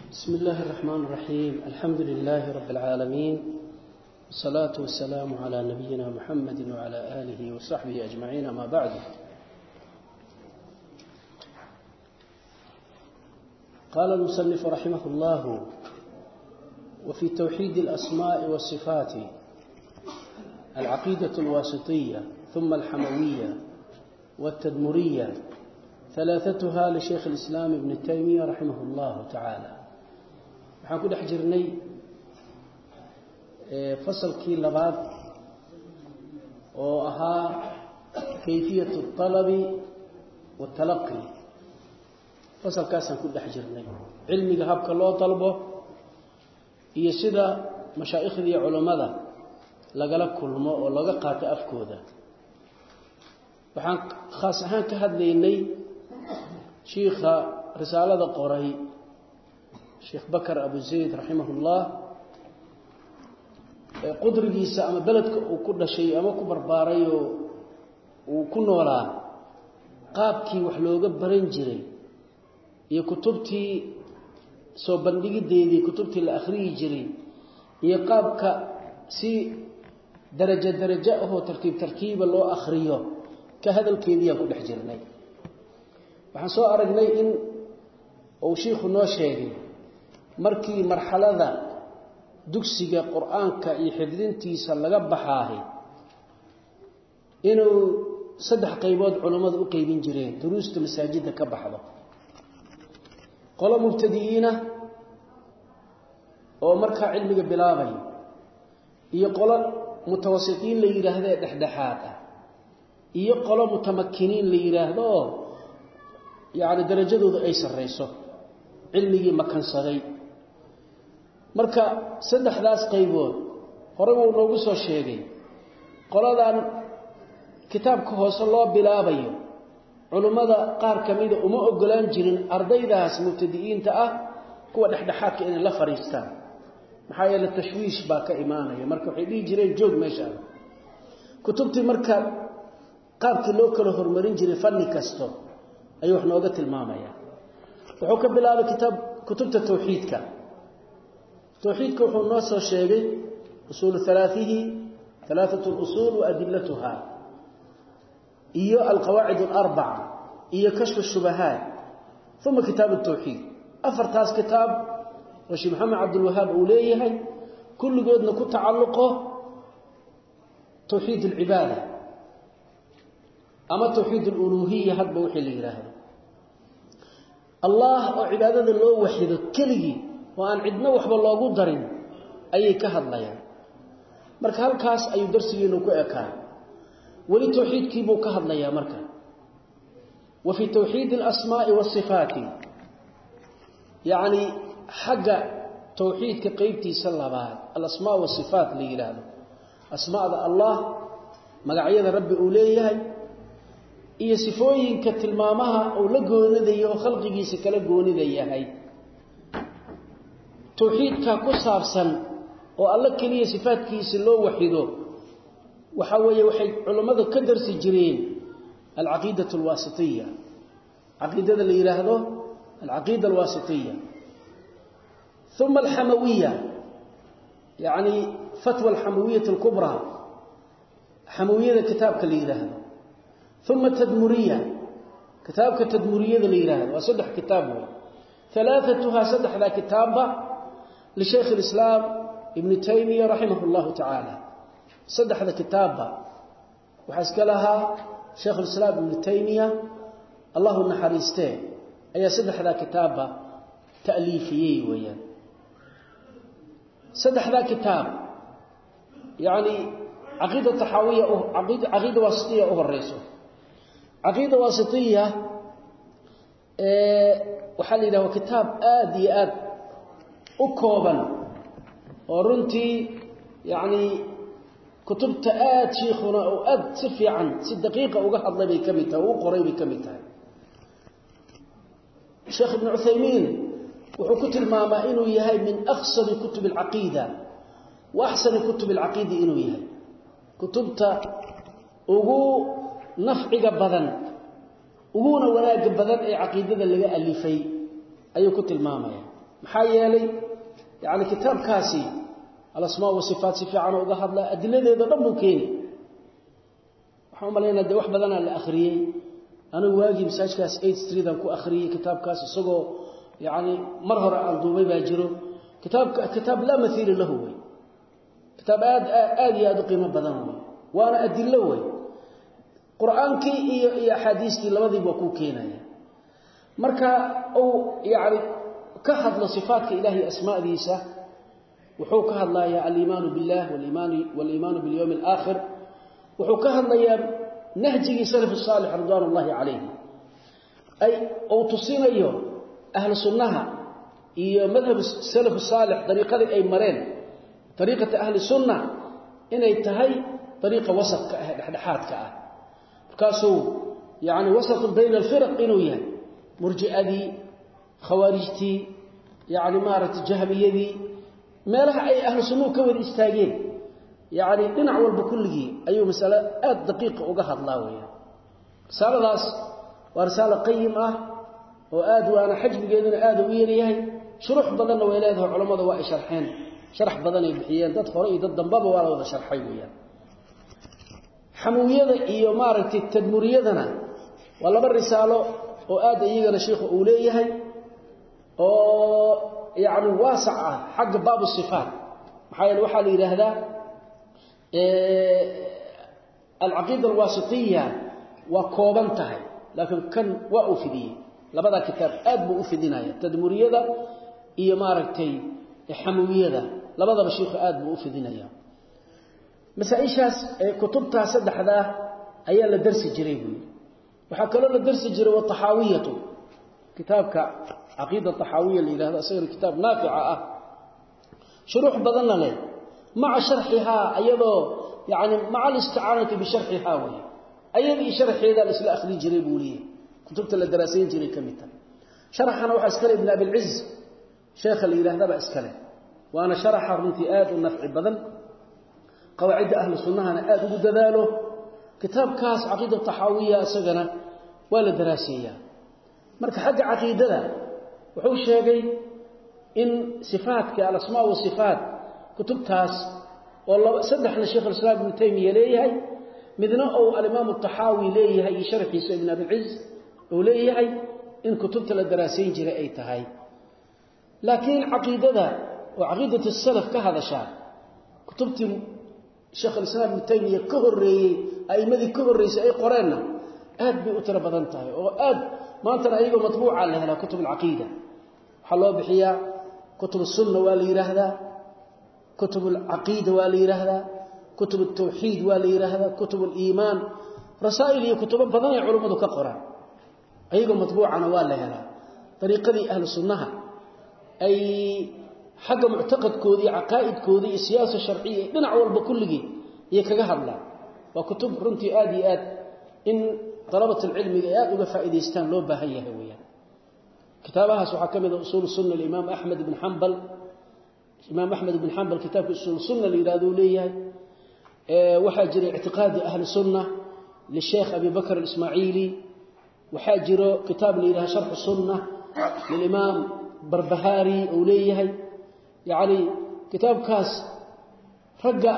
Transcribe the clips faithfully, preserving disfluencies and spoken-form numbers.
بسم الله الرحمن الرحيم. الحمد لله رب العالمين، والصلاة والسلام على نبينا محمد وعلى آله وصحبه أجمعين. ما بعد، قال المصنف رحمه الله: وفي توحيد الأسماء والصفات العقيدة الواسطية ثم الحموية والتدمرية ثلاثتها لشيخ الإسلام ابن تيمية رحمه الله تعالى. waxaan ku dhex jirnay fasalkii labaad oo ahaa kayfiyatu talabi wa talaqi. fasalkaasaan ku dhex jirnay cilmiga habka loo talbo iyo sida mashaayikhda iyo culimada lagala kulmo oo laga qaato afkooda. waxaan khaas ahaan ka hadlaynay sheekha risaalada qoray sheekh Bakar Abu Zayd rahimahullah, qudrigiisa ama beledka uu ku dhashay ama ku barbaaray oo uu ku noolaa, qaabkii wax looga baran jiray iyo kutubtii soo bandhigideedii kutubtii la akhriyi jiray iyo qaabka si darajo darajo ah tartiib tartiiba loo akhriyo ka hadalkeedii ku dhex jirnay. waxaan soo aragnay in uu sheekhu noo sheegay markii marxalada dugsiga quraanka iyo xifdintiisa laga baxaahay inuu saddex qaybood culimadu u qaybin jireen duruusta masaajidda ka baxdo: qolo mubtadi'iina oo marka cilmiga bilaabay, iyo qolo mutawassitiin la yiraahdo dhexdhexaad ah, iyo qolo mutamakkiniin la yiraahdo yaani darajadoodu ay sareyso cilmigii makansaday. marka saddexdaas qaybood hore uu noogu soo sheegay. qoladan kitaabka hoose loo bilaabayo culimada qaar kamida uma ogolaan jirin ardaydaas mubtadi'iinta ah kuwa dhexdhexaadka inay la fariistaan, maxaa yeelay tashwiish baa ka imaanaya. marka waxay dhigi jireen joog meesha. kutubtii marka qaabkii loo kala hormarin jiray fanni kasto ayuu wax nooga tilmaamaya. wuxuu ka bilaabay kitaab kutubta tawxiidka. tawxiidka wuxuu noo soo sheegay usul thalaathihi thalathatu al-usul wa adillatuha, iyo al-qawaa'id al-arba'a, iyo kashf ash-shubahat, thumma kitab at-tawhid. afartaas kitaab oo Sheikh Muhammad Abdul Wahhab uu leeyahay kulligoodna ku tacalluqo tawhid al-ibada ama tawhid al-uluhiyya hadba wixii la yiraahdo. Allah oo cibaadada loo waxido keligii oo aan cidna waxba loogu darin ayay ka hadlayaan. marka halkaas ayuu darsigeenu ku ekaa. wali tawxiidkii buu ka hadlayaa marka. wa fi tawhid al-asma'i was-sifati, yaani xagga tawxiidka qaybtiisa labaad al-asma' was-sifat la yiraahdo. asmaa'da Allah, magacyada Rabbi uu leeyahay, iyo sifooyinka tilmaamaha oo la goonidayo khalqigiisa kala goonidayahay. tawxiidka ku saabsan oo alla kaliya sifaadkiisa loo waxido waxa weeye waxay culimadu ka darsi jireen al-aqeedatu al-wasitiyya, aqeedada la yiraahdo al-aqeeda al-wasitiyya. thumma al-hamawiyya, yaani fatwa al-hamawiyya al-kubra, hamawiyada kitabka la yiraahdo. thumma tadmuriyya, kitabka tadmuriyada la yiraahdo. waa saddex kitaab weey. ثلاثتها صدح ذا كتابة لشيخ الإسلام ابن تيمية رحمه الله تعالى. صدح ذا كتابة وحسك لها شيخ الإسلام ابن تيمية الله النحريستين. أي صدح ذا كتابة تأليفية ويا صدح ذا كتاب يعني عقيدة تحاوية عقيدة, عقيدة واسطية أهو الرئيسة. عقيدة واسطية إيه وحال إذا هو كتاب آد يآد أكوبا ورنتي يعني كتبت آد شيخنا أو آد سفي عن ست دقيقة وقحض لي بكمتها وقري بكمتها. الشيخ ابن عثيمين وحكت الماما إنه يهي من أخصر كتب العقيدة وأحسن كتب العقيدة إنه يهي كتبت أغو نفعك بذن uguna wanaag badan ee aqeedada laga alifay ayuu ku tilmaamaya. محايلي يعني كتاب كاسي الأسماء والصفات سفيعنا وقهد لا أدلة إذا ضموا كيني وحوم علينا دي واحد بدنا الأخرية أنا واجي مساج كاس إيد ستريد أنكو أخرية كتاب كاسي سقو يعني مرهر عن دوبي باجرو كتاب كتاب لا مثيل له هو كتاب آد آد يا قيمة بدنه وأنا أدلة هو قرآن كي يا حديث كي لماذا بكو كينا مركا أو يعني كهض لصفات إلهي أسماء ديسة وحوكها الله يا الإيمان بالله والإيمان والإيمان باليوم الآخر وحوكها الله يا نهجي سلف الصالح رضوان الله عليه أي أو تصين أيهم أهل السنة إيه مذهب السلف الصالح طريقة أي مرين طريقة أهل السنة إن يتهي طريقة وسط كأحد كأه كاسو يعني وسط بين الفرق إنه يه مرجئة دي خوارجتي يعني مارة جهمية دي ما لها أي أهل السنة كود استاجين يعني ننعول بكل جي أي مسألة آد دقيقة وقهد الله وياه رسالة ذاس ورسالة قيمة وآد وأنا حجب جيدنا آد ويريهي شرح بدنا ويلاده علماء ضواء شرحين شرح بدنا يبحيان ضد خرائي ضد ضمبابة ولا وضع شرحي وياه حموية إيو مارة التدمرية ذنا والله بالرسالة وآد إيجانا شيخ أوليهي يعني واسعة حق باب الصفات محايا الوحى لي هذا إيه العقيدة الواسطية وكوبنتها لكن كان وأفدي لبدا كتاب أدب أفدينا التدمرية ذا إيه ماركتي حموية ذا لبدا بشيخ أدب أفدينا مسائشاس كتبتها سدح ذا أيها لدرس جريبي وحكى لنا الدرس جريبي والطحاوية كتابك عقيدة الطحاوية اللي هذا صير كتاب نافعة شروح بدلنا له مع شرحها أيضا يعني مع الاستعانة بشرحها وهي أيضا شرح هذا الإسلاء أخذي جريبوليه كتبت للدراسين جري كمتا شرحنا وحا اسكالي ابن أبي العز شيخ اللي هذا بأسكالي وأنا شرح رنتي آد والنفع بدن قواعد أهل السنة أنا آد وقدذاله كتاب كاس عقيدة الطحاوية سجنة ولا دراسية marka xagga aqeedada wuxuu sheegay in sifaadka al-asmaa wa sifaat kutubtaas oo saddexna sheekh al-islaam ibn taymiyyah leeyahay midna oo al-imam at-tahawi leeyahay sharxiisa ibn abi al-izz oo leeyahay in kutubta la daraasayn jiray ay tahay laakiin aqeedada oo aqeedada as-salaf ka hadasha kutubti sheekh al-islaam ibn taymiyyah ka horeeyay ay madii ka horeysay ay qoreenna aad bay u tira badan tahay oo aad ما أنت رأيه مطبوع على هنا كتب العقيدة حلو بحياء كتب السنة والي هذا كتب العقيدة والي هذا كتب التوحيد والي هذا كتب الإيمان رسائل كتب بضانع علماء كقرآن أيضا مطبوع على والي هذا طريقة أهل السنة أي حق معتقد كودي عقائد كودي السياسة الشرعية ننعول بكل جي يكجهر الله وكتب رنتي آدي آد إن طلبة العلم آد وفائديستان لو باهيه ويا كتابها سحكم أصول السنة الإمام أحمد بن حنبل الإمام أحمد بن حنبل كتاب أصول السنة اللي يرادوا ليه وحاجر اعتقاد أهل السنة للشيخ أبي بكر الإسماعيلي وحاجر كتاب اللي لها شرح السنة للإمام بربهاري أوليه يعني كتاب كاس رجع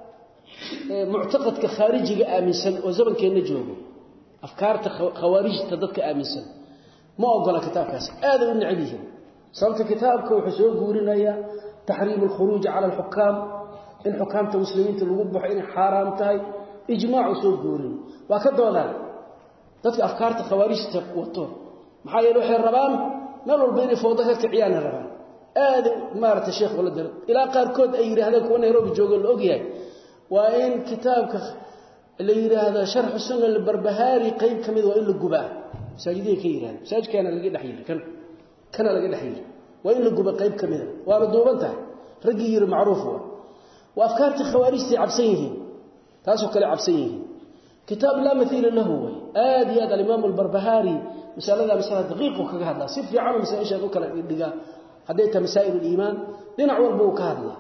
معتقد كخارجي آمنسا وزمن كان نجومه أفكار خوارج تدك آمنسا ما أقول كتاب كاس هذا من عليهم صارت كتابك وحسوق قولنا يا تحريم الخروج على الحكام إن حكامة المسلمين تلوبح إن حرام تاي إجماع سوق قولنا وكذا ولا تدك أفكار خوارج تقوتون محايا روح الربان نلو بين فوضها كعيان الربان هذا مارة الشيخ ولا در إلى قاركود أي هذا كون يروح جوجل الأوجيه وإن كتابك اللي يرى هذا شرح السنة البربهاري قيم كميد وإن الجباء ساجدين كيران ساج كان لقي دحيل كان كان لقي دحيل وإن الجباء قيم كميد وابدو بنته رجير معروف هو وأفكار الخوارج عبسيه تاسو كلا عبسيه كتاب لا مثيل له هو آدي هذا الإمام البربهاري مسألة مسألة دقيقة كهذا صف عام مسائل شيء كلا دقيقة حديت مسائل الإيمان لنعول بوك هذا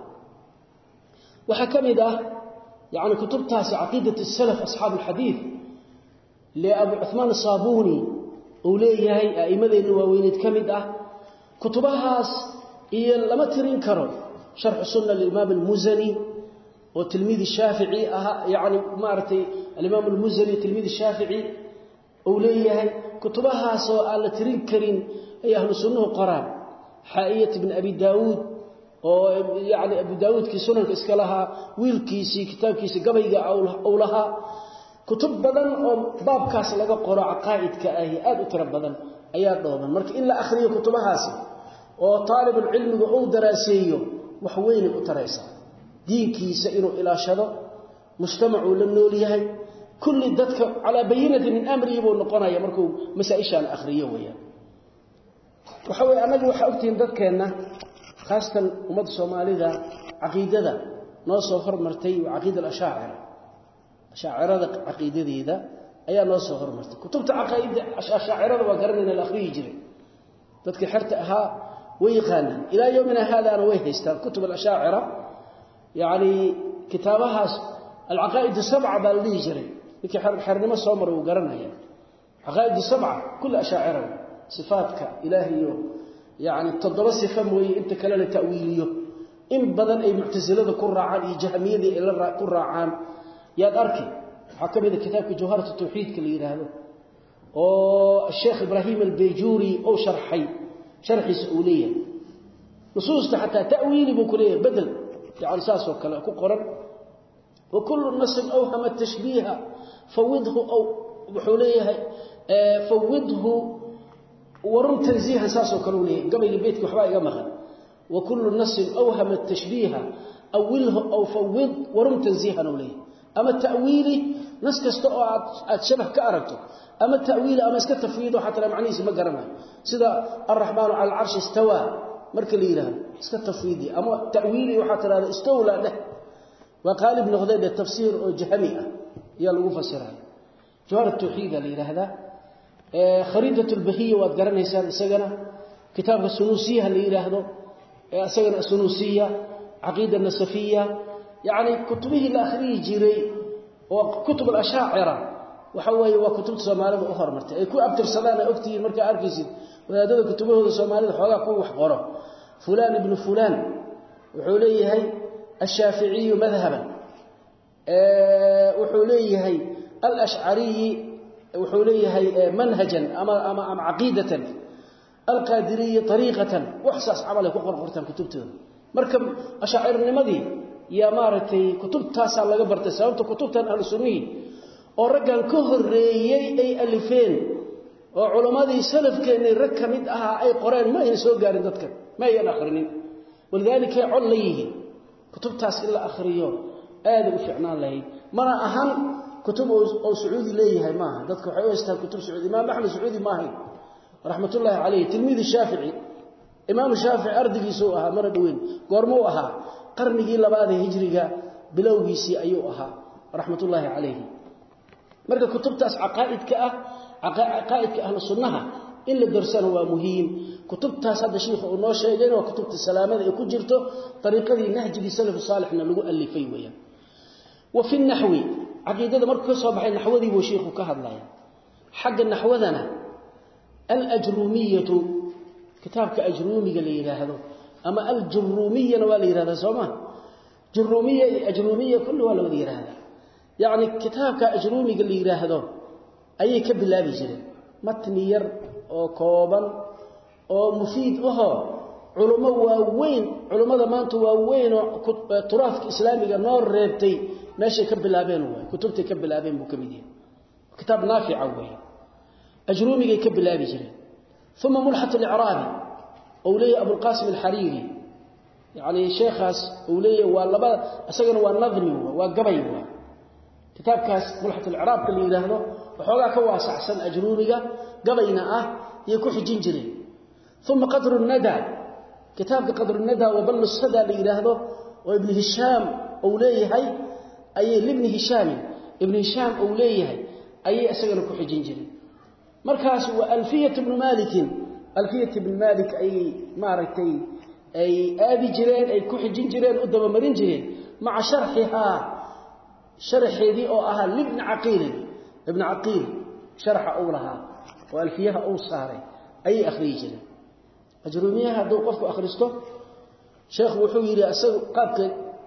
وحكم ده يعني كتب تاسع عقيدة السلف أصحاب الحديث لأبو عثمان الصابوني أوليه أئمة النوويين كمدة كتبها iyo lama tirin karo sharh sunna al-imam al-muzani oo tilmiid shafi'i aha yaani maartay al-imam al-muzani tilmiid shafi'i oo leeyahay kutubahaas oo aan la tirin karin ay ahlu sunnuhu qoraan haayat ibn abi daawud oo yaani abu daawud ki sunanka iska laha wiilkiisi kitaabkiisa gabayga oo laha kutub badan oo baabkaas laga qoro aqaaidka ah aad u tira badan ayaa dhooban marka in la akhriyo kutubahaas oo talib ilmiga uu daraaseeyo wax weyn u taraysa diinkiisa inuu ilaashado mujtamacu la nool yahay kulli dadka ala bayinati min amri buu noqonaya markuu masaa'ishan akhriyo weeyaan waxa way anagu waxa ogtiin dadkeena khaasatan ummadda Soomaalida aqeedada noo soo hormartay waa aqeedada ash'ari ash'arada aqeedadeeda ayaa noo soo hormartay kutubta aqeedada ash'arada waa garanayna la akhriyo jiray dadka xirta ahaa way yaqaanaan ila yoomina hada ana way haystaan kutub al-ash'ari yaani kitaabahaas al-aqeed sab'a bal jiray wixii xirnimo soo maray uu garanaya aqeed sab'a kull ash'ari sifaadka ilaahiyo yaani toddoba sifo mooyee inta kale la ta'wiiliyo in badan ay mu'tazilada ku raacaan iyo jahmiyada ay la ku raacaan yaad arki waxa kamid ah kitaabka jawharat at-tawhid ka leeyahay oo sheekh ibrahim al-bayjuri oo sharxay sharxiisa uu leeyahay nusuusta hatta ta'wiili buu ku leeyahay badal yaani saasoo kale ku qoran wa kullu nasl awhama at-tashbiha fawidhu aw wuxuu leeyahay fawidhu ورم تنزيها ساسو كلوني قبل بيتك وحبا iga maqan وكل النص اوهم التشبيه اوله او فوض ورم تنزيها نولي اما التاويل ناس كستو aad shabah ka aragto ama ta'wiil ama iska tafwiido hatta macnihiisa ma garanayo sida ar-rahman 'ala al-'arsh istawa marka la yiraahdo iska tafwiidi ama ta'wiili waxa tiraahdo istawla leh wa qalib noqday tafsiir oo jahmi ah ya lagu fasiray jawhar at-tawhid la yiraahdo خريدة البهية وأتقرنيسان إساقنا كتاب السنوسية اللي يلاحظوا إساقنا السنوسية عقيدة النسفية يعني كتبه الآخرية جيري وكتب الأشاعرة وحوي وكتب سومالي أخرى مرتين يكون أبتر سلانة أكتي مركا أركيسي وهذا كتبه سومالي حوالي قوة وحقرة فلان ابن فلان وحوليه هي الشافعي مذهبا وحوليه هي الأشعري وحوليه منهجا أما أما أم عقيدة القادرية طريقة وإحساس عمله كقر قرتان كتبته مركب أشاعر النمدي يا مارتي كتب تاسع لقى برت سببت كتبتان أهل السنين ورجال كهريي أي ألفين وعلماء سلف كان ركمت أها أي قرآن ما ينسوا قارن ذاتك ما ينأخرين ولذلك عليه كتب تاسع إلا آخريون آدم فعنا له مرة أهم كتب أو سعودي ليه معها ذاتك حيوستها كتب سعودي ما محل سعودي ما هي رحمة الله عليه تلميذ الشافعي إمام الشافعي أردقي سوءها مرة دوين قرموها قرنقي لبعض هجرقا بلوغي سي أيوها رحمة الله عليه مرة كتب تاس عقائد كأه عقائد كأهل السنة إلا الدرسان هو مهم كتب تاس هذا شيخ ونوع شيئين وكتبت السلامة يكون جرته طريقة نهج لسلف الصالح نلقوا اللي فيه وفي النحو عقيدة مركز صباح النحو ذي وشيخ كهذا حق النحو ذنا الأجرومية كتاب كأجرومي قال لي هذا أما الجرومية نوالي هذا سوما جرومية أجرومية كله ولا ذي هذا يعني كتاب كأجرومي قال لي هذا أي كب الله بيجري متنير أو كوبا أو مفيد أها علماء وين علماء ما أنتوا وين تراث إسلامي نار ريبتي ماشي كب الابين هو كتبت كب الابين بكميدين كتاب نافع وين اجرومي كب الابي جري ثم ملحة الاعرابي اولي ابو القاسم الحريري يعني شيخاس اولي والله اسغنا والنظمي وقبي كتاب كاس ملحة الاعراب اللي يراهدو وخوغا كواسعسن اجروميغا قبينا اه يكو خجين جري ثم قدر الندى كتاب قدر الندى وبل الصدى اللي يراهدو وابن هشام اولي هي أي لابن هشام ابن هشام أوليه أي أسجن كحجين جري مركز وألفية ابن مالك ألفية ابن مالك أي مارتي أي آبي جرين أي كحجين جرين قدام مرين جرين مع شرحها شرح ذي أو أهل لابن عقيل ابن عقيل شرح أولها وألفيها أو صاري أي أخري جرين أجروميها دو قفك أخرسته sheekh wuxuu yiri asagu qaabka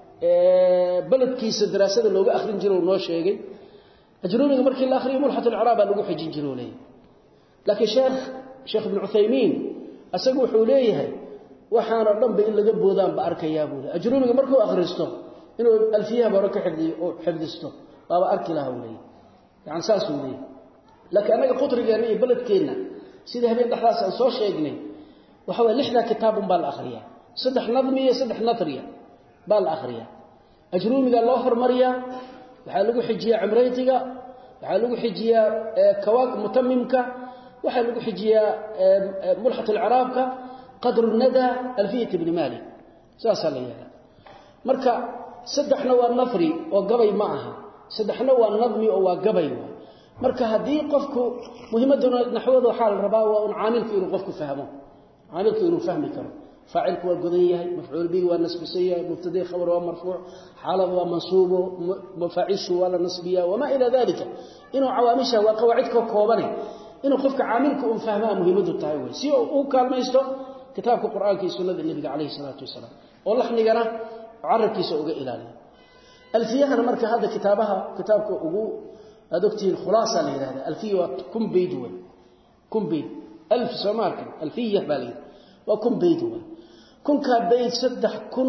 ee baladkiisa daraasada looga akhrin jiro noo sheegay ajruumiga markii la akhriyo mulhatul i'raab lagu xijin jiro leey laakiin sheekh sheekh ibn Uthaymeen asagu wuxuu leeyahay waxaana dhanba in laga boodaan ba arkayaa buu ajruumiga markuu akhristo inuu alfiyaha baraka xifdiyo oo xifdisto baba arki lahaa weey yani saas uu leeyahay laakiin anaga qutrigeena iyo baladkeena sida habeen dhaxdaas aan soo sheegnay waxa waa lixda kitaab un baa la akhriyaa saddex nadmiye saddex nathriya baa la akhriyaa ajruumiga loo hormariyaa waxa lagu xijiyaa umraytiga waxa lagu xijiyaa kawaaq mutammimka waxa lagu xijiyaa mulhatul i'raabka qadr an-nada alfiyat ibn malik saasa leeyahay marka saddexna waa nathri oo gabay ma aha saddexna waa nadmi oo waa gabay marka hadii qofku muhiimaduna naxwada waxa la rabaa waa in caamilku inuu qofku fahmo caamilku inuu fahmi karo faa'ilku waa godan yahay mafcuul bihi waa nasbisaya mubtada khabar waa marfuu xaalad waa mansuub mafaacishu waa nasbiya wama ila dalika inuu awaamisha waa qawaacid ka kooban inuu qofka caamilku uu fahmaa muhiimadu tahay way si uu kaalmaysto kitaabka quraanka iyo sunnada nabiga kaleey salaatu wasalaam oo laxnigana arabkiisa uga ilaaliyo alfiyahana marka hada kitaabaha kitaabka ugu adogtiin khulaasa leeyahay alfiya kum baydwa kum bayd alf samaarka alfiya bali wa kum baydwa kun ka bayd saddex kun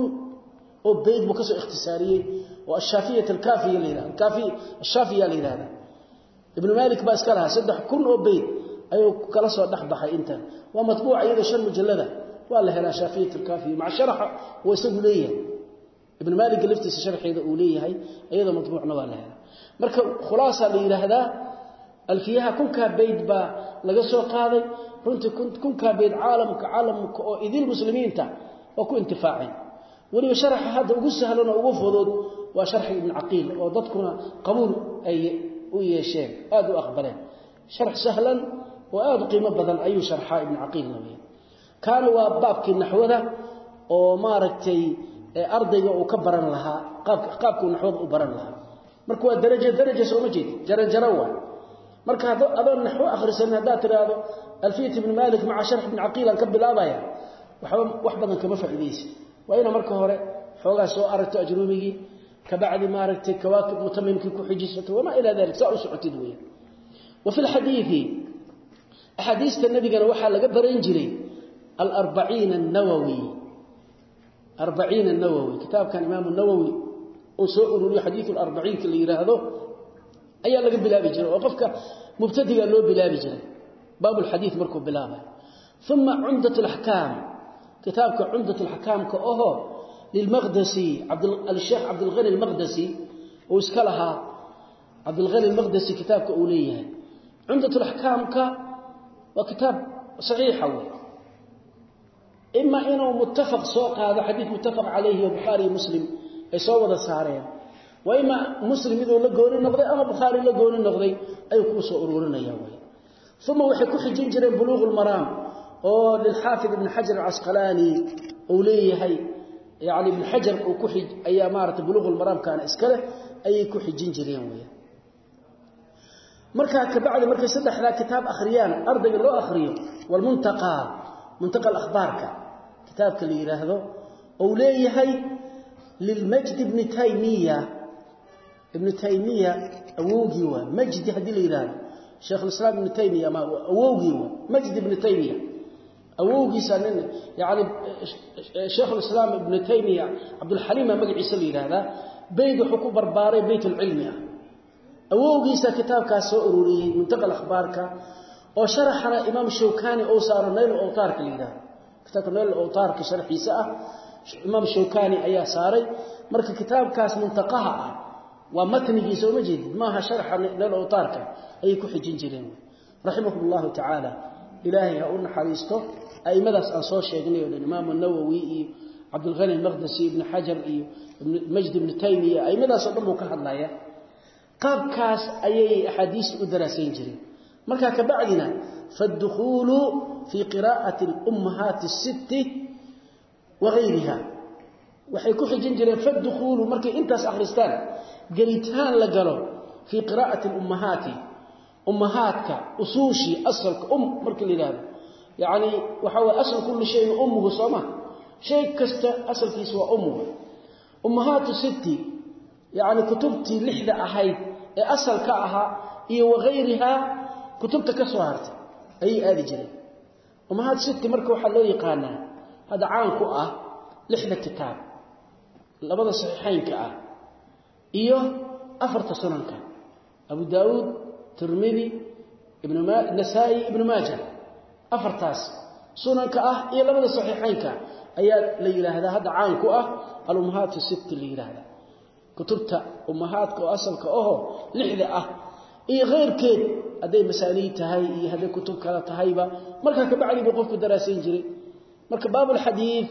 oo bayd buu ka soo ikhtisaariyay oo ashafiyat alkafiya leeyahay kafi ashafiya leeyahay ibn malik baa iska lahaa saddex kun oo bayd ayuu kala soo dhaxbaxay inta waa matbuuc iyada shan mujallada waa la helaa shafiyat alkafiya ma sharaxa wa isagu leeyahay ibn malik laftiisa sharxeeda uu leeyahay iyada matbuucna waa la helaa marka khulaasa la yiraahdaa alfiyaha kun ka bayd ba laga soo qaaday runtii kun ka bayd caalamka caalamka oo idil muslimiinta oo ku intifaacay wali sharaxa hada ugu sahlan oo ugu fudud waa sharx ibn aqil oo dadkuna qabuul ay u yeesheen aad u aqbaleen sharx sahlan oo aad qiimo badan ayuu sharxa ibn aqil nabiy kaan waa baabkii naxwada oo maaragtay ardayga uu ka baran lahaa qaabka qaabku naxwada u baran lahaa marka waa darajo darajo soo ma jeed jaran jarawa marka hada adoon naxwo akhrisan hada tiraado alfiyat ibn malik ma'a sharh ibn aqil an ka bilaabaya waxa wax badan kama faa'iideysi waa ina marka hore xoogaa soo aragto ajruumigi ka bacdi maaragtay kawaakib mutammimki ku xijisato wama ila dalik saa u socotid weey wa fi alhadithi ahadith an-nabigana waxa laga baran jiray al-arba'in an-nawawi arba'in an-nawawi kitabkan imam an-nawawi oo soo ururiyo hadith al-arba'in kala yiraahdo ayaa laga bilaabi jiray oo qofka mubtadiga loo bilaabi jiray bab al-hadith markuu bilaabay thumma umdat al-ahkam kitabka umdat al-ahkam ka oho lil-Maqdisi Abd al-Sheikh Abd al-Ghani al-Maqdisi oo iska lahaa Abd al-Ghani al-Maqdisi kitabka uu leeyahay umdat al-ahkam ka wa kitab sahih wa imma inuu muttafaq soo qaado hadith muttafaq alayhi Bukhari Muslim ay soo wada saareen wa imma Muslim idoo la gooni noqday ama Bukhari la gooni noqday ay ku soo ururinayaan way thumma waxa ku xijin jireen buluug al-maram oo lil Hafid ibn Hajar al-Asqalani oo leeyahay yaani ibn Hajar oo ku xij ayaa maartay buluug al-maram kana iskale ay ku xijin jireen way marka ka bacdi markay saddexda kitaab akhriyaan ardayga loo akhriyo wal muntaqa muntaqa al-akhbarka kitabka li yiraahdo oo leeyahay للمجد ابن تيمية ابن تيمية أووغي مجد هذه الإيران شيخ الإسلام ابن تيمية ما أووغي مجد ابن تيمية أووغي سنن يعني شيخ الإسلام ابن تيمية عبد الحليم مقعي سليل هذا بيد حقوق برباري بيت العلم أووغي كتاب كاسوري منتقى الأخبار كا وشرحنا إمام الشوكاني أو صار نيل الأوطار كالإيران كتاب نيل الأوطار كشرح يساء imam shawkani ayaa saaray marka kitaabkaas muntaqaha ah waa matnigiisa oo majid maaha sharxa lal awtarka ay ku xijin jireen rahimahullahu ta'ala ilaahi ha un xariisto aymadaas aan soo sheegnay oo imam an-nawawi iyo abdul ghani al-maqdisi ibn hajar iyo majd ibn taymiya aymadaas oo dhan ka hadlaya qaabkaas ayay ahadiis u daraasayn jireen marka ka bacdina fadkhulu fi qira'ati al-ummahat as-sitt وغيرها waxay ku xijin jireen fadkhulu markay intaas akhristaan galitaan la galo fi qiraa'ati al-ummahati ummahatka usushi asalka um markii la yiraahdo yaani waxa waa asal kulli shay ummuhu sama شيء كست أصل كيس وأمه أمهات ستي يعني كتبتي لحدة أحيد أصل كأها إيه وغيرها كتبتك كسوهرت أي آدي جري أمهات ستي مركو حلو يقانا هذا عانكو أه لحدة كتاب لبدا صحيحين كأه إيه أفرت سننك أبو داود ترمذي ابن ما النسائي ابن ماجه أفرتاس سننك أه إيه لبدا صحيحين كأه أيات ليلة هذا هذا عانكو أه الأمهات الست ليلة هذا كتبت أمهاتك وأصلك أهو لحدة أه إيه غير كده أدي مسانيد هاي إيه هذا كتب كلا تهيبة مركا كبعلي بقفك دراسين جري مركا باب الحديث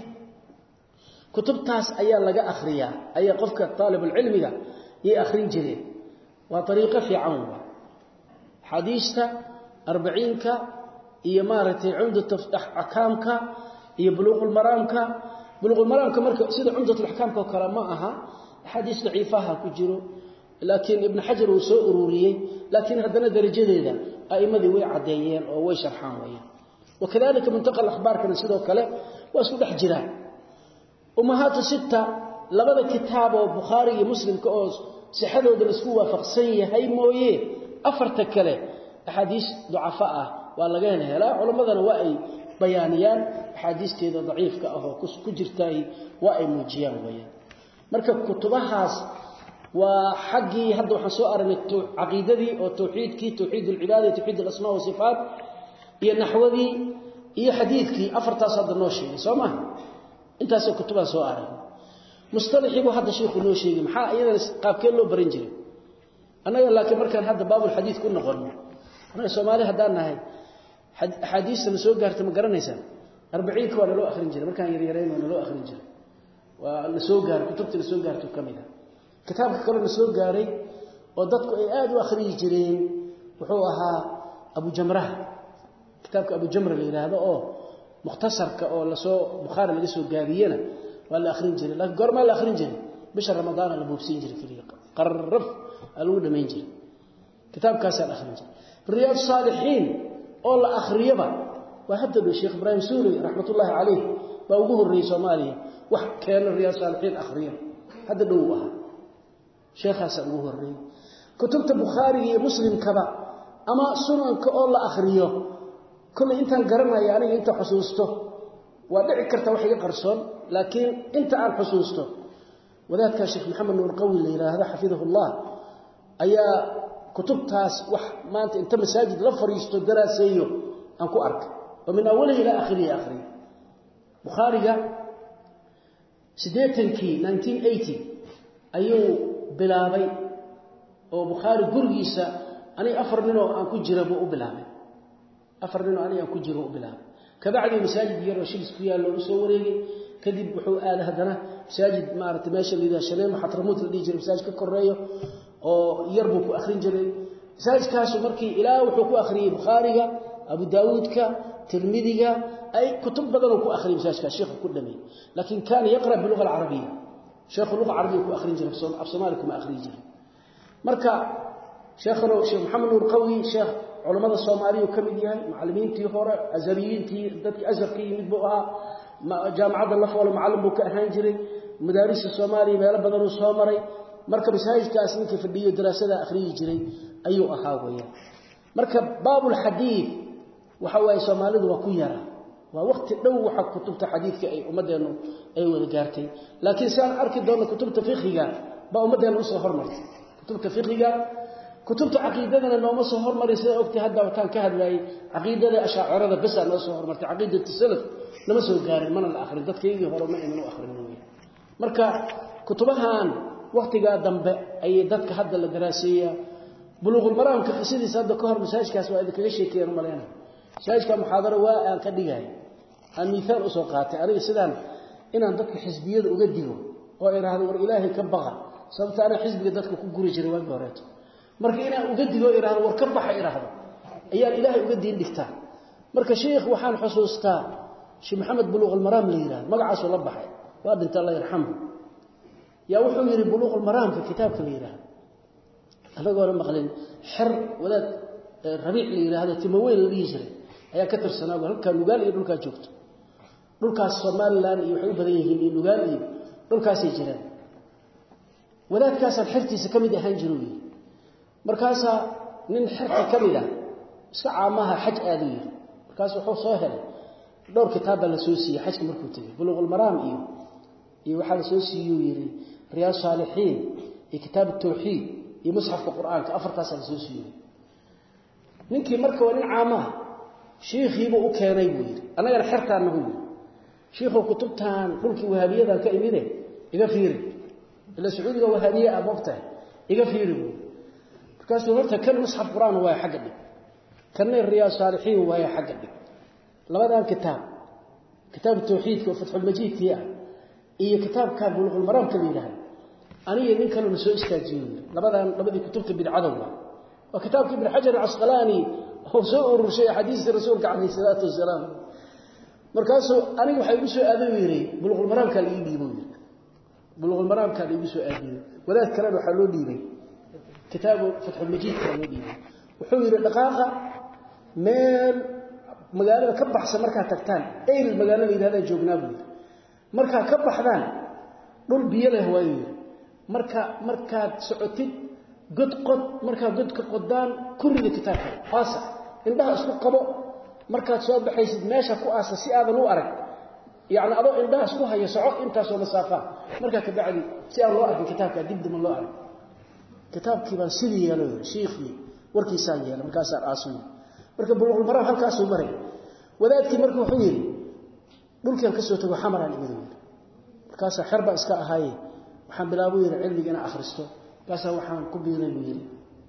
كتب تاس أيا لقى أخريا أيا قفك طالب العلم ده يه أخرين جري وطريقة في عون حديثة أربعينك إيه مارتي عمدة أحكامك إيه بلوغ المرامك بلوغ المرامك مركا سيدة عمدة الأحكامك وكرامائها حديث ضعيفها كجرو لكن ابن حجر وسوء أروريه لكن هذا درجة ذا أئمة ذي عديين أو شرحان ويا وكذلك منتقى الأخبار كان سيده وكله وأسود حجران أمهات ستة لبدا كتاب وبخاري مسلم كأوز سحده دلسكوا فقسية هاي مويه أفرتك له أحاديث ضعفاء ولا جاهنا لا علماء وائي بيانيان حديث كذا ضعيف كأهو كجرتاي وائي مجيان ويا مركب كتبها وحقي هذا وحسوا أرن عقيدتي أو توحيد كي توحيد العبادة توحيد الأسماء والصفات هي نحوذي هي حديث كي أفرت صد النوشي سمع أنت سو كتبها سو أرن مصطلحي وهذا شيخ النوشي محا أيضا قاب كله برنجري أنا لكن مركان هذا باب الحديث كنا قلنا أنا سومالي هدانا هاي حديث نسوق قارت مقرنيسا أربعين كوانا لو آخر جري مركان يريرين وانا لو آخر جري ونسوق قار كتبت نسوق قارت كاملة كتابك كله نسوق قاري ودتك آد وآخري جرين وحوها أبو جمرة كتابك أبو جمرة اللي هذا أو مختصر كأو لسو بخاري اللي سوق قارينا ولا آخرين جري لكن قرما لا آخرين جري بشر رمضان اللي بوبسين جري كليه قرف الأولى ما ينجري كتاب كاسر آخرين جري رياض الصالحين أول آخريبا وحدد الشيخ إبراهيم سوري رحمة الله عليه وأوجه الرئيس مالي وكان الرياض الصالحين آخرين هذا دوها شيخ سأوجه الرئيس كتبت بخاري مسلم كذا أما سنن كأول آخريه كل أنت قرنا يعني أنت حسوسته ودعك كرت وحي قرصون لكن أنت عن حسوسته وذاك الشيخ محمد نور قوي اللي هذا حفظه الله أي كتبتاس وح ما أنت أنت مساجد لفريستو دراسيه أنكو أرك ومن أوله إلى آخره آخره بخاري سديتنكي ألف وتسعمائة وثمانين أيو بلابي وبخاري قرقيسة أنا أفر منه أنكو جربه بلابي أفر منه أنا أنكو جربه بلابي كبعد مساجد يروشيل سكويا لو صوري كذب بحو آل هذنا مساجد مارت ماشي اللي ذا شليم حترموت اللي يجري مساجد ككرية أو يربو آخرين جري مساجد كاسو مركي إلى وحكو آخرين بخاري أبو داود كا ترمذي أي كتب بدلوا كو آخرين مساجد كالشيخ كلمي لكن كان يقرأ باللغة العربية شيخ اللغة العربية كو آخرين جري أبصمالكم آخرين جري مركا شيخ شيخ محمد نور قوي شيخ علماء الصومالي وكمديها معلمين تي هورا أزريين تي دتك أزر كي مدبوها جامعة الله ولا معلم بوك أهانجري مدارس الصومالي ما بدنوا الصومري مركب سايج كاسمين في الدية دراسة أخري جري أيو أخاوية مركب باب الحديث وحواي صومالي وكيرا ووقت لو حق كتبت حديث كأي ومدى إنه أيوة ذكرتي لكن سان أركض دون كتبت فقهية بقى ومدى إنه أصلا هرمت كتبت فقهية كتبت عقيدتنا إنه ما صهر مري سيد وقت هذا وكان كهذا لي عقيدة أشاعرة بس أنا صهر مرت عقيدة السلف لما سوى قارن من الآخر ده كيجي هو ما إنه آخر منه مركا كتبها وقت جاء دنب أي دتك هذا الدراسية بلوغ المرام كخسيدي صاد كهر مساج كاس وإذا كل شيء كير ملينا مساج كمحاضرة وأن كديجاي المثال أسوقات أنا سدان إن عندك حزبية وجديه وإرهاد والإله كبغى صرت أنا حزب جدتك كجوري جروان بورته marka ina uga digo iraado war ka baxa iraado ayaa ilaahay uga diin dhigtaa marka sheekh waxaan xusuustaa sheekh maxamed buluug al-maram leeyahay magacaas la baxay waa dhinta Allah yarxamhu yaa wuxuu yiri buluug al-maram ka kitaabka leeyahay anaga hore maqlin xir wadaad rabiic leeyahay timaweyn leeyahay ayaa ka tirsanaa halka nugaal iyo dhulka joogto dhulkaas Soomaaliland iyo waxay u badan yihiin in lugaan iyo dhulkaas ay jiraan wadaadkaas xirtiisa kamid ahaan jiray markaas nin xirti kamid ah iska caamaha xaj aadiyo markaas wuxuu soo helay dhowr kitaab la soo siiyay xajka markuu tagay bulughul maram iyo iyo waxa la soo siiyay yiri riyad salihin iyo kitaab tawhid iyo mushafka quraanka afartaas la soo siiyay ninkii marka waa nin caamaha sheekhiiba u keenay buu yiri anaga xirtaan nagu sheekhu kutubtaan dhulkii wahabiyada ka imide iga fiiri ila sacuudiga wahabiya ababta iga fiiri markaas horta kan mushaf quraan waa xaq dhig kan riyad salihin waa xaq dhig labadan kitaab kitaab tawhid iyo fathul majid tiya iyo kitaabka bulughul maram kaliyaha aniga nin kale soo istaajiyay labadan labadii kutubta bidcada waa kitaabka ibn hajar al-asqalani oo soo ururshay xadiiska rasuulka kaleey salaatu wasalaam markaas aniga waxa igu soo aaday yiri bulughul maram kale ii dhiibo bulughul maram kale igu soo aaday wadaad kale waxa loo dhiibay kitaab fathul majid kale loo dhiibay wuxuu yiri dhaqaaqa meel magaalada ka baxsan marka tagtaan ee magaalada ilaada joognaa marka ka baxdaan dhul biyo leh way marka marka socotid god qod marka god ka qodaan kurida kitaabka faasa indhaha isku qabo marka soo baxaysid meesha ku aasa si aad u arag yaani adoo indhaha isku hayo soco inta soo masaafa marka ka bacdi si aan loo arkin kitaabka dib dib loo arag kitaabkii baa sidii yeelo sheekhi warkiisa yeelo markaas aasuu marka bulughul maram halkaas uu maray wadaadkii markuu wuxuu yiri dhulkan ka soo tago xamaraan iga yiri markaas xirba iska ahaay waxaan bilaabay yiri cilmiga inaan akhristo kaas waxaan ku biiray yiri